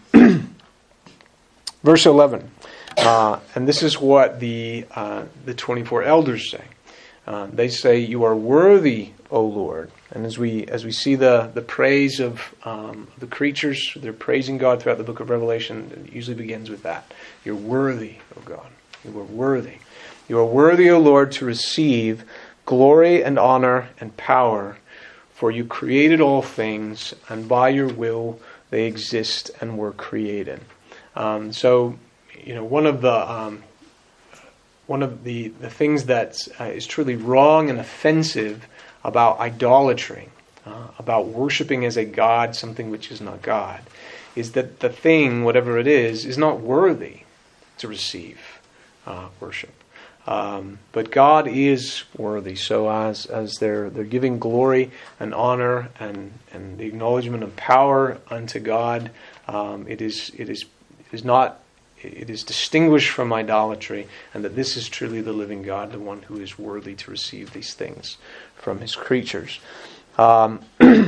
verse eleven. Uh, and this is what the uh, the twenty-four elders say. Uh, they say, "You are worthy, O Lord." And as we as we see the the praise of um, the creatures, they're praising God throughout the book of Revelation. It usually begins with that. You're worthy, O God. You are worthy. You are worthy, O Lord, to receive glory and honor and power, for you created all things, and by your will they exist and were created. Um, so, you know, one of the um, one of the, the things that uh, is truly wrong and offensive about idolatry, uh, about worshiping as a god something which is not God, is that the thing, whatever it is, is not worthy to receive uh, worship. Um, but God is worthy. So as as they're they're giving glory and honor and, and the acknowledgement of power unto God, um, it is it is it is not it is distinguished from idolatry, and that this is truly the living God, the one who is worthy to receive these things from his creatures. Um,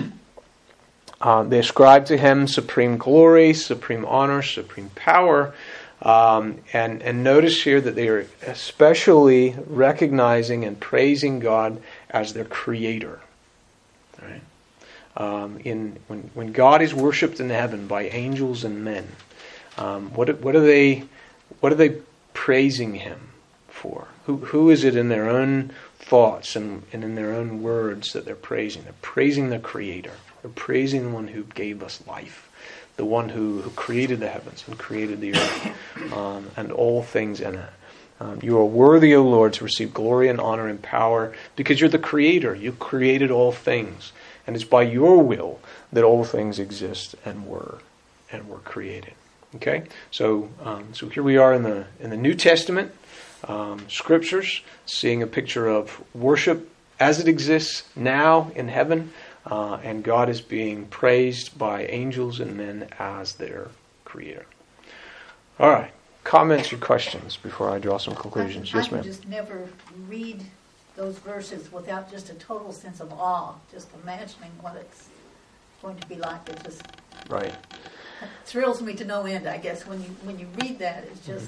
uh, they ascribe to him supreme glory, supreme honor, supreme power. Um, and, and notice here that they are especially recognizing and praising God as their creator. Right? Um, in when when God is worshipped in heaven by angels and men, um, what what are they what are they praising him for? Who who is it in their own thoughts and, and in their own words that they're praising? They're praising the Creator. They're praising the one who gave us life. The one who, who created the heavens and created the earth um, and all things in it. Um, you are worthy, O Lord, to receive glory and honor and power, because you're the creator. You created all things. And it's by your will that all things exist and were and were created. Okay? So um, so here we are in the in the New Testament um, scriptures, seeing a picture of worship as it exists now in heaven. Uh, and God is being praised by angels and men as their creator. All right. Comments or questions before I draw some conclusions? I, yes, I can ma'am. just never read those verses without just a total sense of awe, just imagining what it's going to be like. It just right. it thrills me to no end, I guess. When you when you read that, it's just...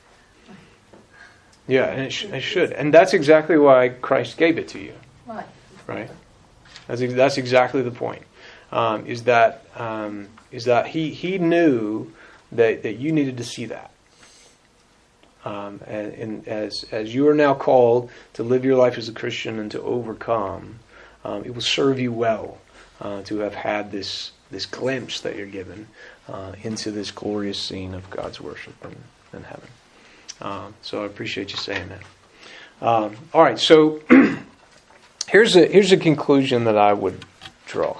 Yeah, and it, sh- it should. And that's exactly why Christ gave it to you. Right. Right? That's that's exactly the point. Um, is that um, is that he he knew that, that you needed to see that, um, and, and as as you are now called to live your life as a Christian and to overcome, um, it will serve you well uh, to have had this this glimpse that you're given uh, into this glorious scene of God's worship in, in heaven. Um, so I appreciate you saying that. Um, all right, so. Here's a here's a conclusion that I would draw.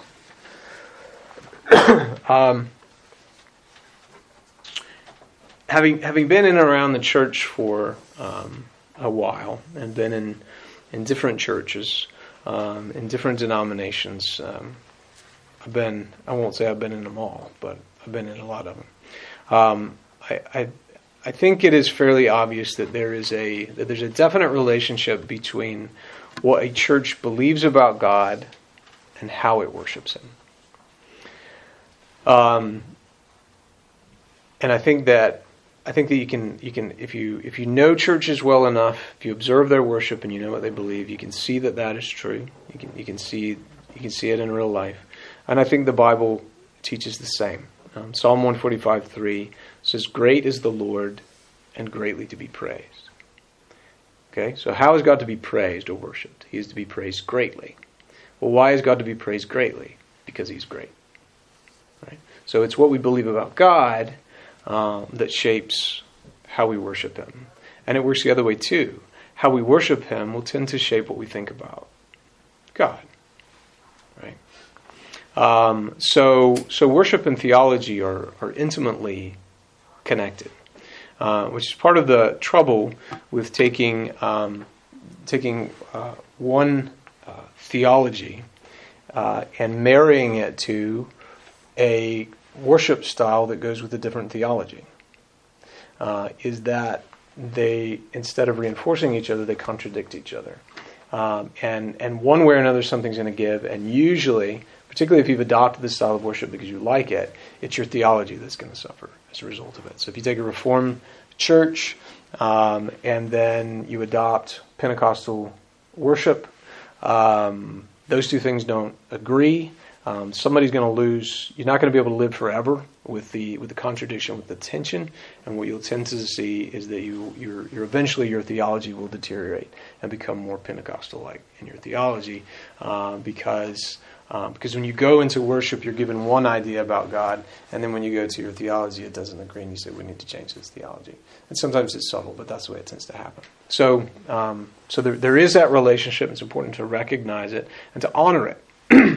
um, having having been in and around the church for um, a while, and been in in different churches, um, in different denominations, um, I've been I won't say I've been in them all, but I've been in a lot of them. Um, I, I I think it is fairly obvious that there is a that there's a definite relationship between what a church believes about God and how it worships Him. Um, and I think that I think that you can you can if you if you know churches well enough, if you observe their worship and you know what they believe, you can see that that is true. You can you can see you can see it in real life, and I think the Bible teaches the same. Um, Psalm one forty-five three says, "Great is the Lord, and greatly to be praised." Okay, so how is God to be praised or worshipped? He is to be praised greatly. Well, why is God to be praised greatly? Because He's great. Right? So it's what we believe about God um, that shapes how we worship Him. And it works the other way too. How we worship Him will tend to shape what we think about God. Right? Um, so, so worship and theology are, are intimately connected. Uh, which is part of the trouble with taking um, taking uh, one uh, theology uh, and marrying it to a worship style that goes with a different theology. uh, is that they, instead of reinforcing each other, they contradict each other. Um, and, and one way or another, something's going to give. And usually, particularly if you've adopted this style of worship because you like it, it's your theology that's going to suffer as a result of it. So if you take a Reformed church um, and then you adopt Pentecostal worship, um, those two things don't agree. Um, somebody's going to lose. You're not going to be able to live forever with the with the contradiction, with the tension. And what you'll tend to see is that you you're, you're eventually your theology will deteriorate and become more Pentecostal-like in your theology, uh, because um, because when you go into worship, you're given one idea about God, and then when you go to your theology, it doesn't agree, and you say we need to change this theology. And sometimes it's subtle, but that's the way it tends to happen. So um, so there there is that relationship. It's important to recognize it and to honor it.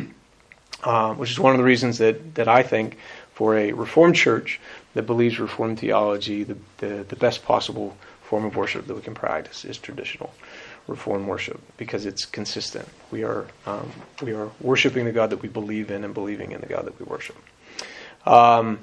Um, which is one of the reasons that, that I think for a Reformed church that believes Reformed theology, the, the, the best possible form of worship that we can practice is traditional Reformed worship, because it's consistent. We are um, we are worshiping the God that we believe in and believing in the God that we worship. Um,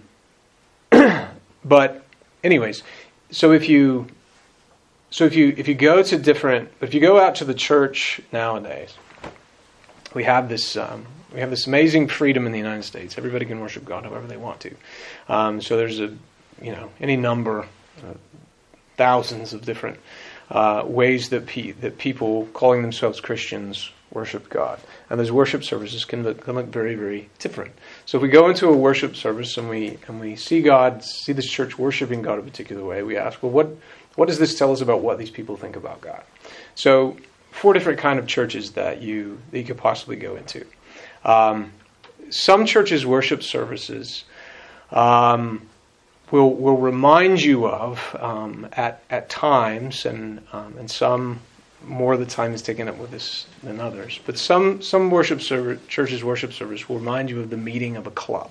but anyways, so if you so if you if you go to different if you go out to the church nowadays, we have this. Um, We have this amazing freedom in the United States. Everybody can worship God however they want to. Um, so there's a, you know, any number, uh, thousands of different uh, ways that pe- that people calling themselves Christians worship God. And those worship services can look, can look very, very different. So if we go into a worship service and we and we see God, see this church worshiping God a particular way, we ask, well, what what does this tell us about what these people think about God? So four different kind of churches that you that you could possibly go into. Um, some churches' worship services um, will will remind you of um, at at times, and um, and some more of the time is taken up with this than others. But some some worship service, churches' worship service will remind you of the meeting of a club,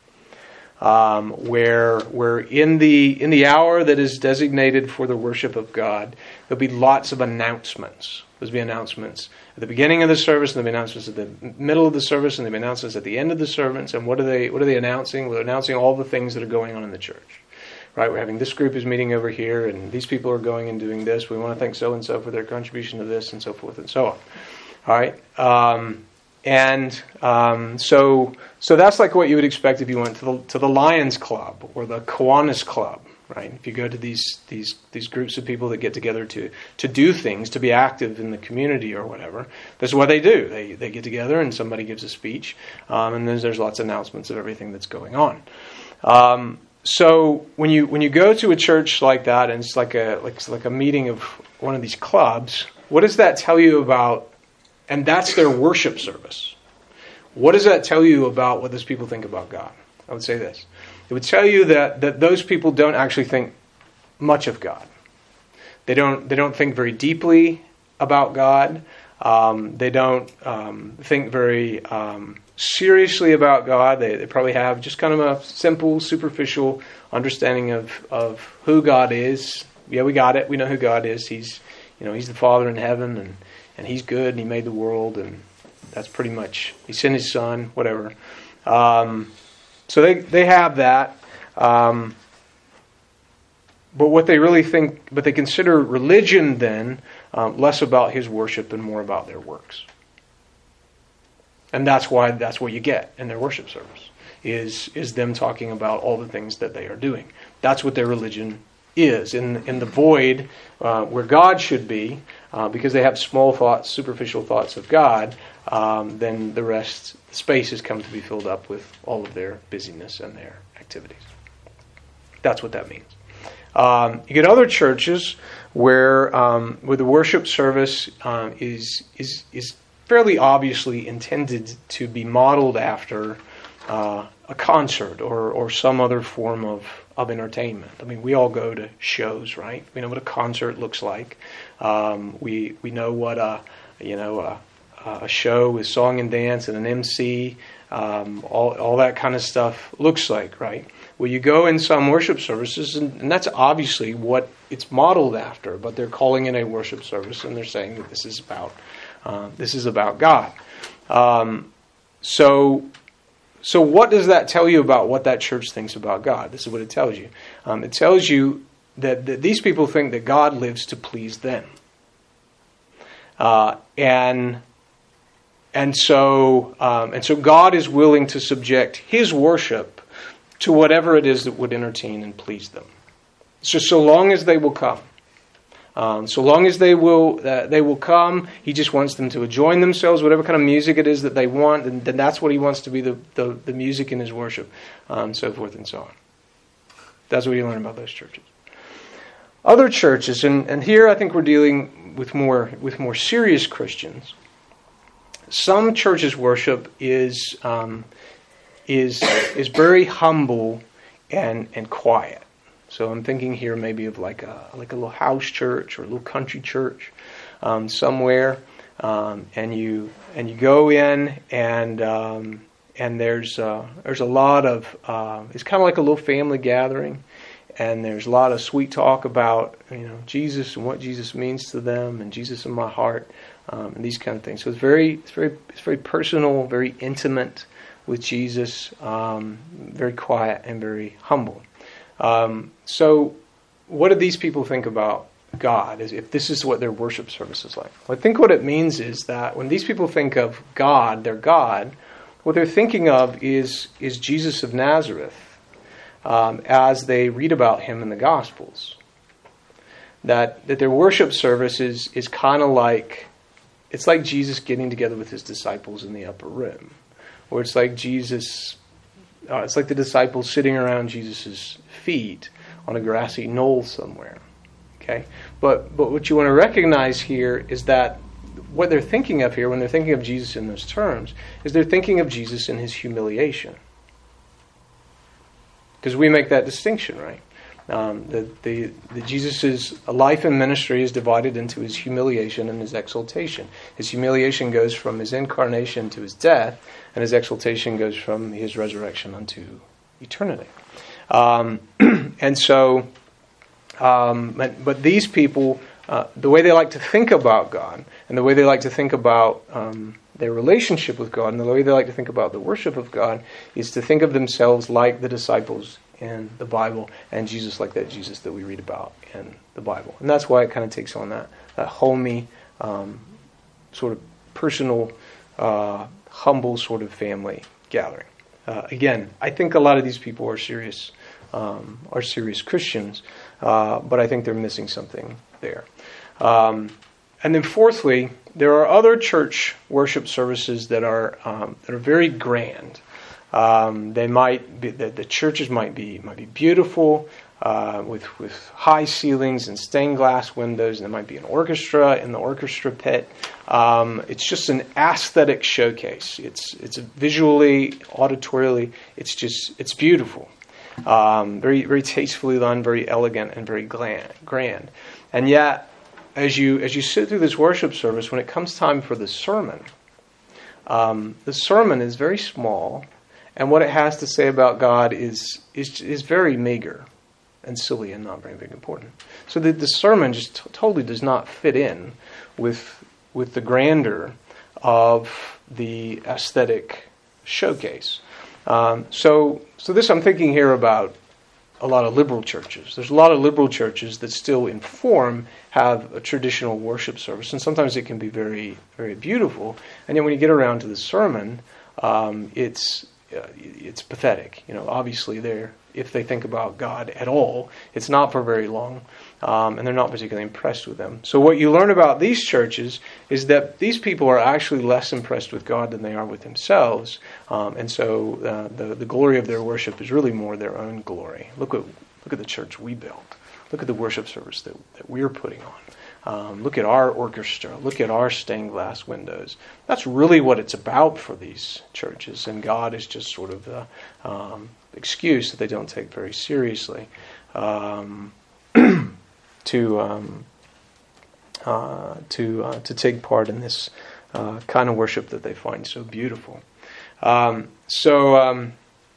um, where where in the in the hour that is designated for the worship of God, there'll be lots of announcements. There'll be announcements at the beginning of the service, and there'll be announcements at the middle of the service, and there'll be announcements at the end of the service. And what are they? What are they announcing? They're announcing all the things that are going on in the church. Right? We're having this group is meeting over here, and these people are going and doing this. We want to thank so and so for their contribution to this, and so forth and so on. All right. Um, and um, so so that's like what you would expect if you went to the to the Lions Club or the Kiwanis Club. Right? If you go to these these these groups of people that get together to to do things, to be active in the community or whatever, that's what they do. They they get together and somebody gives a speech, um, and then there's lots of announcements of everything that's going on. Um, so when you when you go to a church like that, and it's like a like it's like a meeting of one of these clubs, what does that tell you about? And that's their worship service. What does that tell you about what those people think about God? I would say this. It would tell you that, that those people don't actually think much of God. They don't they don't think very deeply about God. Um, they don't um, think very um, seriously about God. They, they probably have just kind of a simple, superficial understanding of, of who God is. Yeah, we got it. We know who God is. He's you know He's the Father in heaven, and, and He's good, and He made the world, and that's pretty much. He sent His Son, whatever. Um, So they, they have that, um, but what they really think, but they consider religion then um, less about His worship and more about their works. And that's why that's what you get in their worship service, is is them talking about all the things that they are doing. That's what their religion is. In, in the void uh, where God should be, uh, because they have small thoughts, superficial thoughts of God, um, then the rest, the space has come to be filled up with all of their busyness and their activities. That's what that means. Um, you get other churches where um, where the worship service um, is is is fairly obviously intended to be modeled after uh, a concert or or some other form of of entertainment. I mean, we all go to shows, right? We know what a concert looks like. Um, we we know what a you know a, a show with song and dance and an M C, um, all all that kind of stuff looks like, right? Well, you go in some worship services, and, and that's obviously what it's modeled after. But they're calling it a worship service, and they're saying that this is about uh, this is about God. Um, so. So what does that tell you about what that church thinks about God? This is what it tells you. Um, it tells you that, that these people think that God lives to please them. Uh, and and so um, and so God is willing to subject His worship to whatever it is that would entertain and please them. So so long as they will come, um, so long as they will uh, they will come, He just wants them to join themselves, whatever kind of music it is that they want, and then that's what He wants to be the the, the music in His worship, um, so forth and so on. That's what you learn about those churches. Other churches, and, and here I think we're dealing with more with more serious Christians. Some churches' worship is um, is is very humble and and quiet. So I'm thinking here maybe of like a like a little house church or a little country church um, somewhere, um, and you and you go in and um, and there's uh, there's a lot of uh, it's kind of like a little family gathering. And there's a lot of sweet talk about, you know, Jesus and what Jesus means to them, and Jesus in my heart, um, and these kind of things. So it's very, it's very, it's very personal, very intimate with Jesus, um, very quiet and very humble. Um, so, what do these people think about God? Is if this is what their worship service is like? Well, I think what it means is that when these people think of God, their God, what they're thinking of is is Jesus of Nazareth. Um, as they read about Him in the Gospels. That that their worship service is, is kind of like, it's like Jesus getting together with His disciples in the upper room. Or it's like Jesus, uh, it's like the disciples sitting around Jesus' feet on a grassy knoll somewhere. Okay? But, but what you want to recognize here is that what they're thinking of here, when they're thinking of Jesus in those terms, is they're thinking of Jesus in His humiliation. Because we make that distinction, right? Um, that the, the Jesus' life and ministry is divided into His humiliation and His exaltation. His humiliation goes from His incarnation to His death, and His exaltation goes from His resurrection unto eternity. Um, and so, um, but, but these people, uh, the way they like to think about God, and the way they like to think about um, their relationship with God, and the way they like to think about the worship of God, is to think of themselves like the disciples in the Bible, and Jesus like that Jesus that we read about in the Bible. And that's why it kind of takes on that, that homey, um, sort of personal, uh, humble sort of family gathering. Uh, again, I think a lot of these people are serious, um, are serious Christians, uh, but I think they're missing something there. Um, and then fourthly, there are other church worship services that are um, that are very grand. Um, they might be, the, the churches might be might be beautiful uh, with with high ceilings and stained glass windows, and there might be an orchestra in the orchestra pit. Um, it's just an aesthetic showcase. It's it's visually, auditorially, it's just it's beautiful, um, very very tastefully done, very elegant, and very grand. grand. And yet, As you as you sit through this worship service, when it comes time for the sermon, um, the sermon is very small, and what it has to say about God is is is very meager and silly and not very big important. So the, the sermon just t- totally does not fit in with with the grandeur of the aesthetic showcase. Um, so so this I'm thinking here about a lot of liberal churches. There's a lot of liberal churches that still in form have a traditional worship service, and sometimes it can be very, very beautiful. And then when you get around to the sermon, um, it's uh, it's pathetic. You know, obviously, they're if they think about God at all, it's not for very long, um, and they're not particularly impressed with them. So what you learn about these churches is that these people are actually less impressed with God than they are with themselves, um, and so uh, the the glory of their worship is really more their own glory. Look at look at the church we built. Look at the worship service that, that we're putting on. Um, look at our orchestra. Look at our stained glass windows. That's really what it's about for these churches, and God is just sort of the um, excuse that they don't take very seriously um, to um, uh, to uh, to take part in this uh, kind of worship that they find so beautiful. Um, so. Um,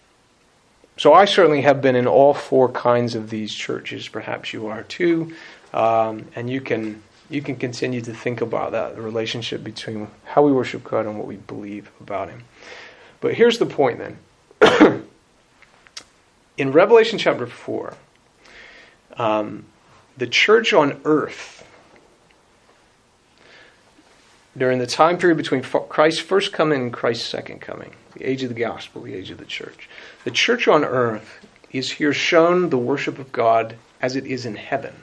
So I certainly have been in all four kinds of these churches. Perhaps you are too, um, and you can you can continue to think about that, the relationship between how we worship God and what we believe about Him. But here's the point then. In Revelation chapter four, Um, the church on earth, during the time period between Christ's first coming and Christ's second coming, the age of the gospel, the age of the church, the church on earth is here shown the worship of God as it is in heaven.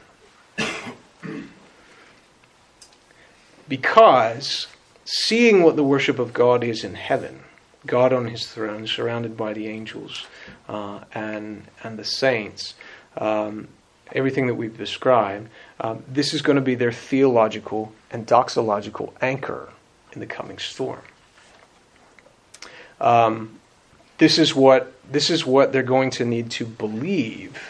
Because seeing what the worship of God is in heaven, God on his throne, surrounded by the angels uh, and and the saints, um, everything that we've described, um, this is going to be their theological and doxological anchor in the coming storm. Um, this is what this is what they're going to need to believe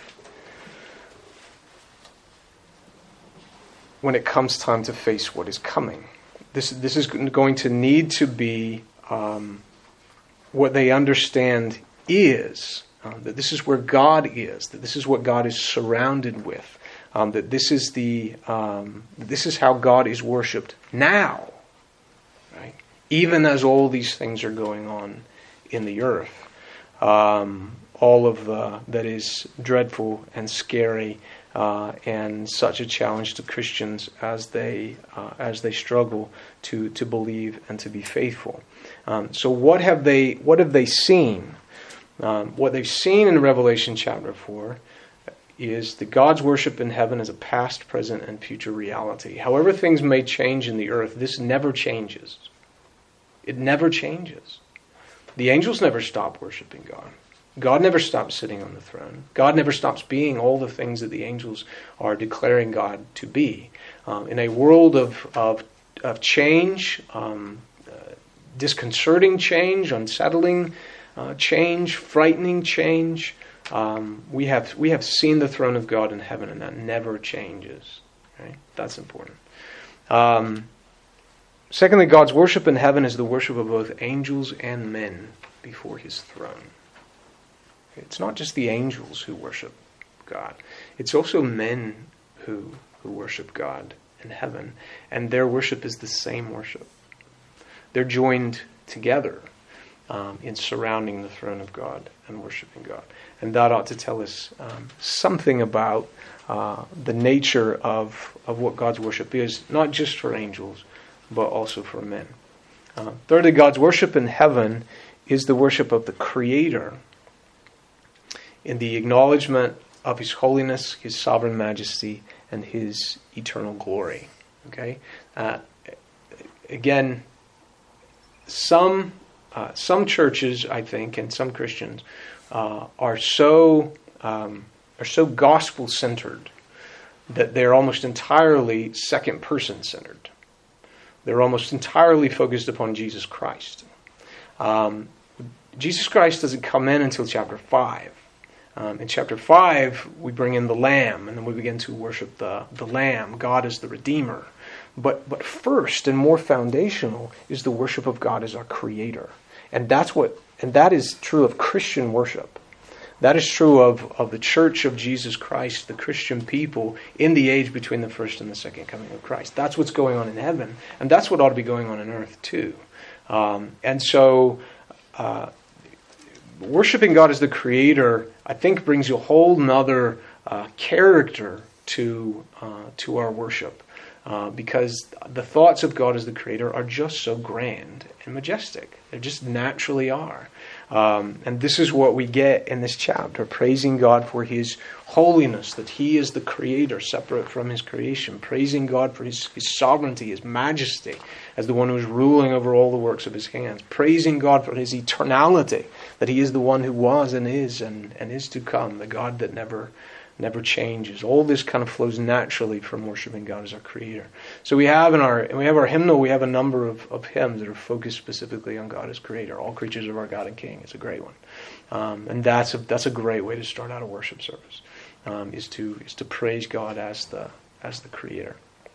when it comes time to face what is coming. This this is going to need to be um, what they understand is, uh, that this is where God is, that this is what God is surrounded with, um, that this is the um, this is how God is worshipped now, right? Even as all these things are going on in the earth, um, all of the that is dreadful and scary. Uh, and such a challenge to Christians as they uh, as they struggle to to believe and to be faithful. Um, so what have they what have they seen? Um, what they've seen in Revelation chapter four is that God's worship in heaven is a past, present, and future reality. However things may change in the earth, this never changes. It never changes. The angels never stop worshiping God. God never stops sitting on the throne. God never stops being all the things that the angels are declaring God to be. Um, in a world of of, of change, um, uh, disconcerting change, unsettling uh, change, frightening change, um, we have we have seen the throne of God in heaven, and that never changes. Right? That's important. Um, secondly, God's worship in heaven is the worship of both angels and men before his throne. It's not just the angels who worship God. It's also men who who worship God in heaven. And their worship is the same worship. They're joined together um, in surrounding the throne of God and worshiping God. And that ought to tell us um, something about uh, the nature of, of what God's worship is, not just for angels, but also for men. Uh, thirdly, God's worship in heaven is the worship of the Creator, in the acknowledgement of his holiness, his sovereign majesty, and his eternal glory. Okay, uh, again, some uh, some churches, I think, and some Christians uh, are so um, are so gospel centered that they're almost entirely second person centered. They're almost entirely focused upon Jesus Christ. Um, Jesus Christ doesn't come in until chapter five. Um, in chapter five, we bring in the Lamb, and then we begin to worship the, the Lamb. God as the Redeemer. But but first and more foundational is the worship of God as our Creator. And that's what and that is true of Christian worship. That is true of, of the Church of Jesus Christ, the Christian people, in the age between the first and the second coming of Christ. That's what's going on in heaven, and that's what ought to be going on in earth too. Um, and so... Uh, Worshipping God as the Creator, I think, brings a whole nother uh, character to uh, to our worship, uh, because the thoughts of God as the Creator are just so grand and majestic. They just naturally are. Um, and this is what we get in this chapter, praising God for His holiness, that He is the Creator, separate from His creation, praising God for His, His sovereignty, His majesty, as the one who is ruling over all the works of His hands, praising God for His eternality, that He is the one who was and is and, and is to come, the God that never never changes. All this kind of flows naturally from worshiping God as our Creator. So we have in our we have our hymnal, we have a number of, of hymns that are focused specifically on God as Creator. All creatures of our God and King. It's a great one, um, and that's a that's a great way to start out a worship service. Um, is to is to praise God as the as the Creator.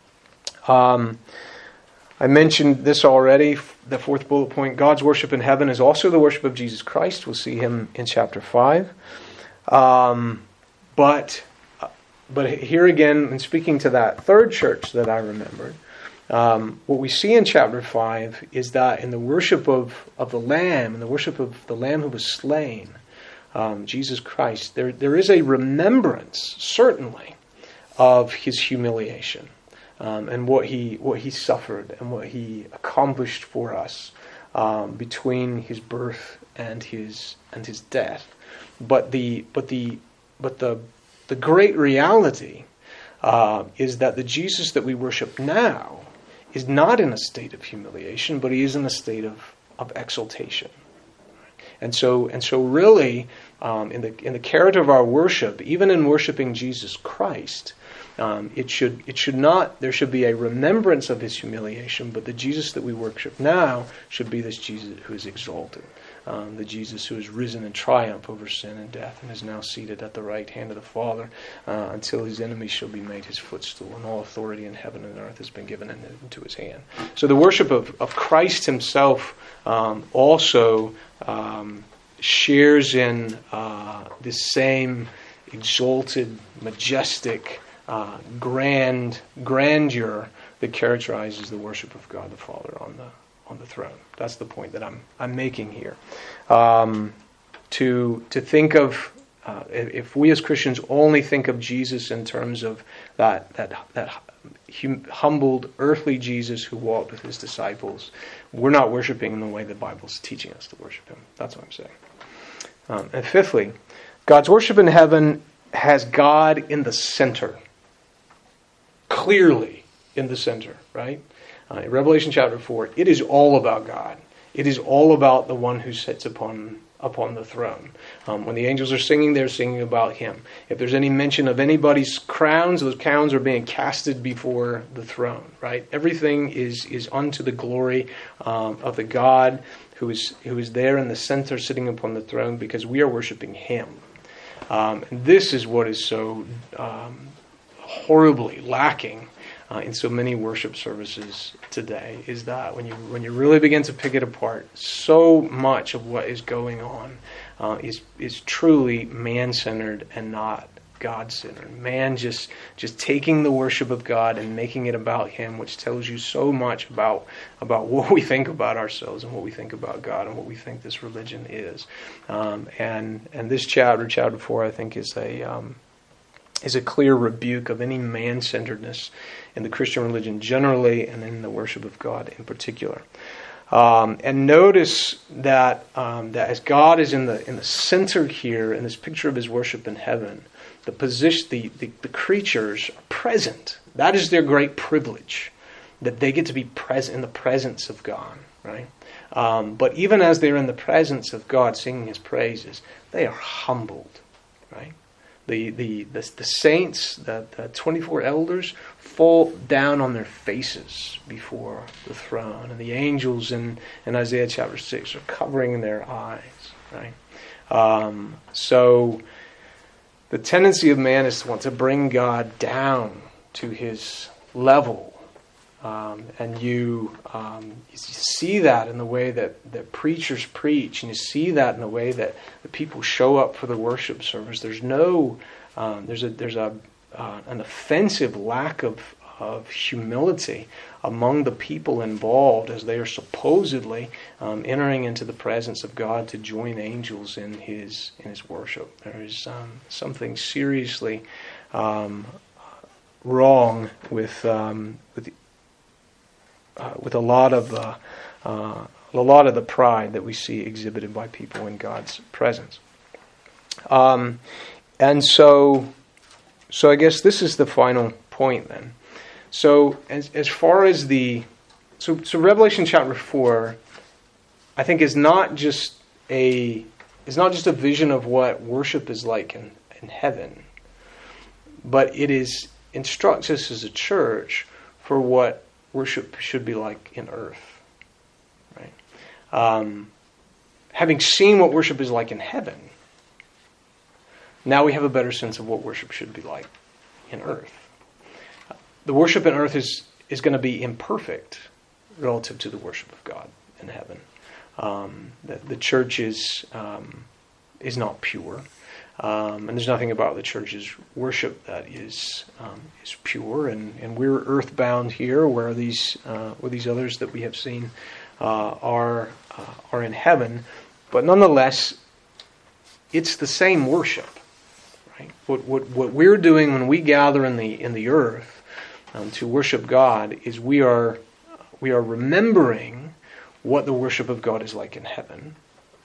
Um, I mentioned this already. The fourth bullet point: God's worship in heaven is also the worship of Jesus Christ. We'll see Him in chapter five. Um, But but here again, in speaking to that third church that I remembered, um, what we see in chapter five is that in the worship of, of the Lamb, in the worship of the Lamb who was slain, um, Jesus Christ, there there is a remembrance, certainly, of his humiliation um, and what he what he suffered and what he accomplished for us um, between his birth and his and his death. But the but the but the the great reality uh, is that the Jesus that we worship now is not in a state of humiliation, but he is in a state of, of exaltation. And so, and so, really, um, in the in the character of our worship, even in worshiping Jesus Christ, um, it should it should not there should be a remembrance of his humiliation, but the Jesus that we worship now should be this Jesus who is exalted, um, the Jesus who has risen in triumph over sin and death, and is now seated at the right hand of the Father, uh, until his enemies shall be made his footstool, and all authority in heaven and earth has been given into his hand. So the worship of, of Christ himself um, also um, shares in uh, this same exalted, majestic, uh, grand grandeur that characterizes the worship of God the Father on the on the throne. That's the point that I'm I'm making here. Um, to to think of uh, if we as Christians only think of Jesus in terms of that that that hum, humbled earthly Jesus who walked with his disciples, we're not worshiping in the way the Bible's teaching us to worship him. That's what I'm saying. Um, and fifthly, God's worship in heaven has God in the center. Clearly in the center, right? Uh, in Revelation chapter four, it is all about God. It is all about the one who sits upon upon the throne. Um, when the angels are singing, they're singing about him. If there's any mention of anybody's crowns, those crowns are being casted before the throne, right? Everything is is unto the glory um, of the God who is who is there in the center, sitting upon the throne, because we are worshiping him. Um, and this is what is so um, horribly lacking uh, in so many worship services today, is that when you when you really begin to pick it apart, so much of what is going on uh, is is truly man-centered and not God-centered. Man just just taking the worship of God and making it about him, which tells you so much about about what we think about ourselves and what we think about God and what we think this religion is. Um, and and this chapter, chapter four, I think is a um, is a clear rebuke of any man-centeredness in the Christian religion generally, and in the worship of God in particular. Um, and notice that um, that as God is in the in the center here in this picture of his worship in heaven, the position, the, the, the creatures are present. That is their great privilege, that they get to be present in the presence of God, right? Um, but even as they're in the presence of God, singing his praises, they are humbled, right? The the the, the saints, the, the twenty-four elders, fall down on their faces before the throne, and the angels in, in Isaiah chapter six are covering their eyes, right? Um, so the tendency of man is to want to bring God down to his level. Um, and you, um, you see that in the way that, that preachers preach, and you see that in the way that the people show up for the worship service. There's no, um, there's a there's a uh, an offensive lack of of humility among the people involved as they are supposedly um, entering into the presence of God to join angels in his in his worship. There is um, something seriously um, wrong with um, with. Uh, with a lot of uh, uh, a lot of the pride that we see exhibited by people in God's presence, um, and so so I guess this is the final point then. So as as far as the so so Revelation chapter four, I think is not just a is not just a vision of what worship is like in, in heaven, but it is instructs us as a church for what worship should be like in earth, right? Um, having seen what worship is like in heaven, now we have a better sense of what worship should be like in earth. The worship in earth is is going to be imperfect relative to the worship of God in heaven. Um, the, the church is um, is not pure. Um, and there's nothing about the church's worship that is um, is pure, and, and we're earthbound here, where these uh, where these others that we have seen uh, are uh, are in heaven. But nonetheless, it's the same worship, right? Right? What, what, what we're doing when we gather in the, in the earth um, to worship God is we are, we are remembering what the worship of God is like in heaven.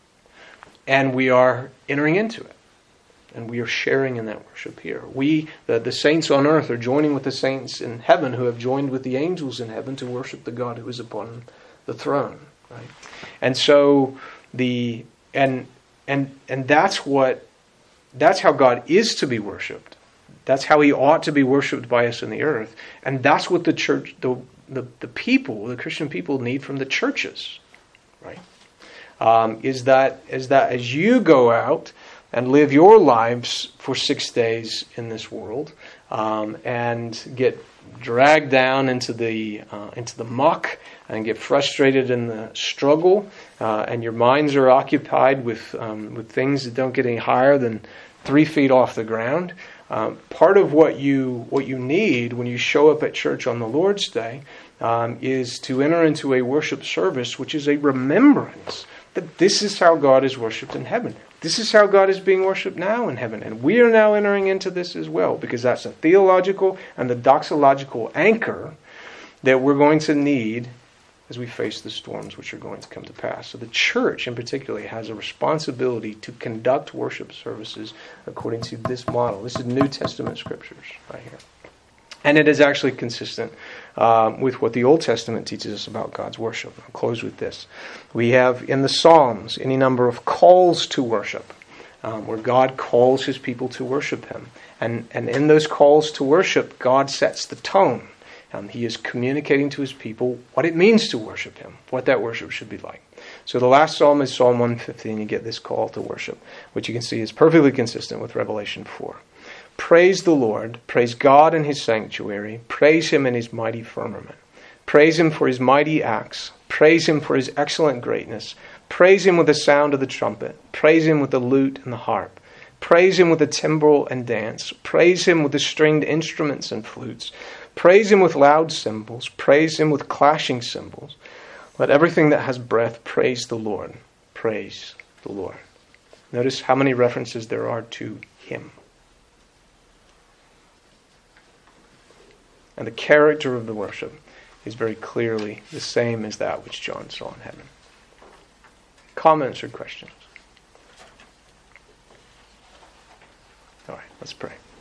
And we are entering into it. And we are sharing in that worship here. We, the, the saints on earth, are joining with the saints in heaven who have joined with the angels in heaven to worship the God who is upon the throne. Right? And so the and and and that's what that's how God is to be worshipped. That's how He ought to be worshipped by us in the earth. And that's what the church, the the, the people, the Christian people need from the churches. Right? Um, is that is that as you go out and live your lives for six days in this world, um, and get dragged down into the uh, into the muck and get frustrated in the struggle, uh, and your minds are occupied with um, with things that don't get any higher than three feet off the ground. Um, part of what you what you need when you show up at church on the Lord's Day um, is to enter into a worship service, which is a remembrance that this is how God is worshipped in heaven. This is how God is being worshipped now in heaven. And we are now entering into this as well, because that's a theological and the doxological anchor that we're going to need as we face the storms which are going to come to pass. So the church in particular has a responsibility to conduct worship services according to this model. This is New Testament scriptures right here. And it is actually consistent um, with what the Old Testament teaches us about God's worship. I'll close with this. We have in the Psalms any number of calls to worship, um, where God calls His people to worship Him. And, and in those calls to worship, God sets the tone. Um, he is communicating to His people what it means to worship Him, what that worship should be like. So the last psalm is Psalm one fifty, and you get this call to worship, which you can see is perfectly consistent with Revelation four. Praise the Lord, praise God in His sanctuary, praise Him in His mighty firmament. Praise Him for His mighty acts, praise Him for His excellent greatness, praise Him with the sound of the trumpet, praise Him with the lute and the harp, praise Him with the timbrel and dance, praise Him with the stringed instruments and flutes, praise Him with loud cymbals, praise Him with clashing cymbals. Let everything that has breath praise the Lord, praise the Lord. Notice how many references there are to Him. And the character of the worship is very clearly the same as that which John saw in heaven. Comments or questions? All right, let's pray.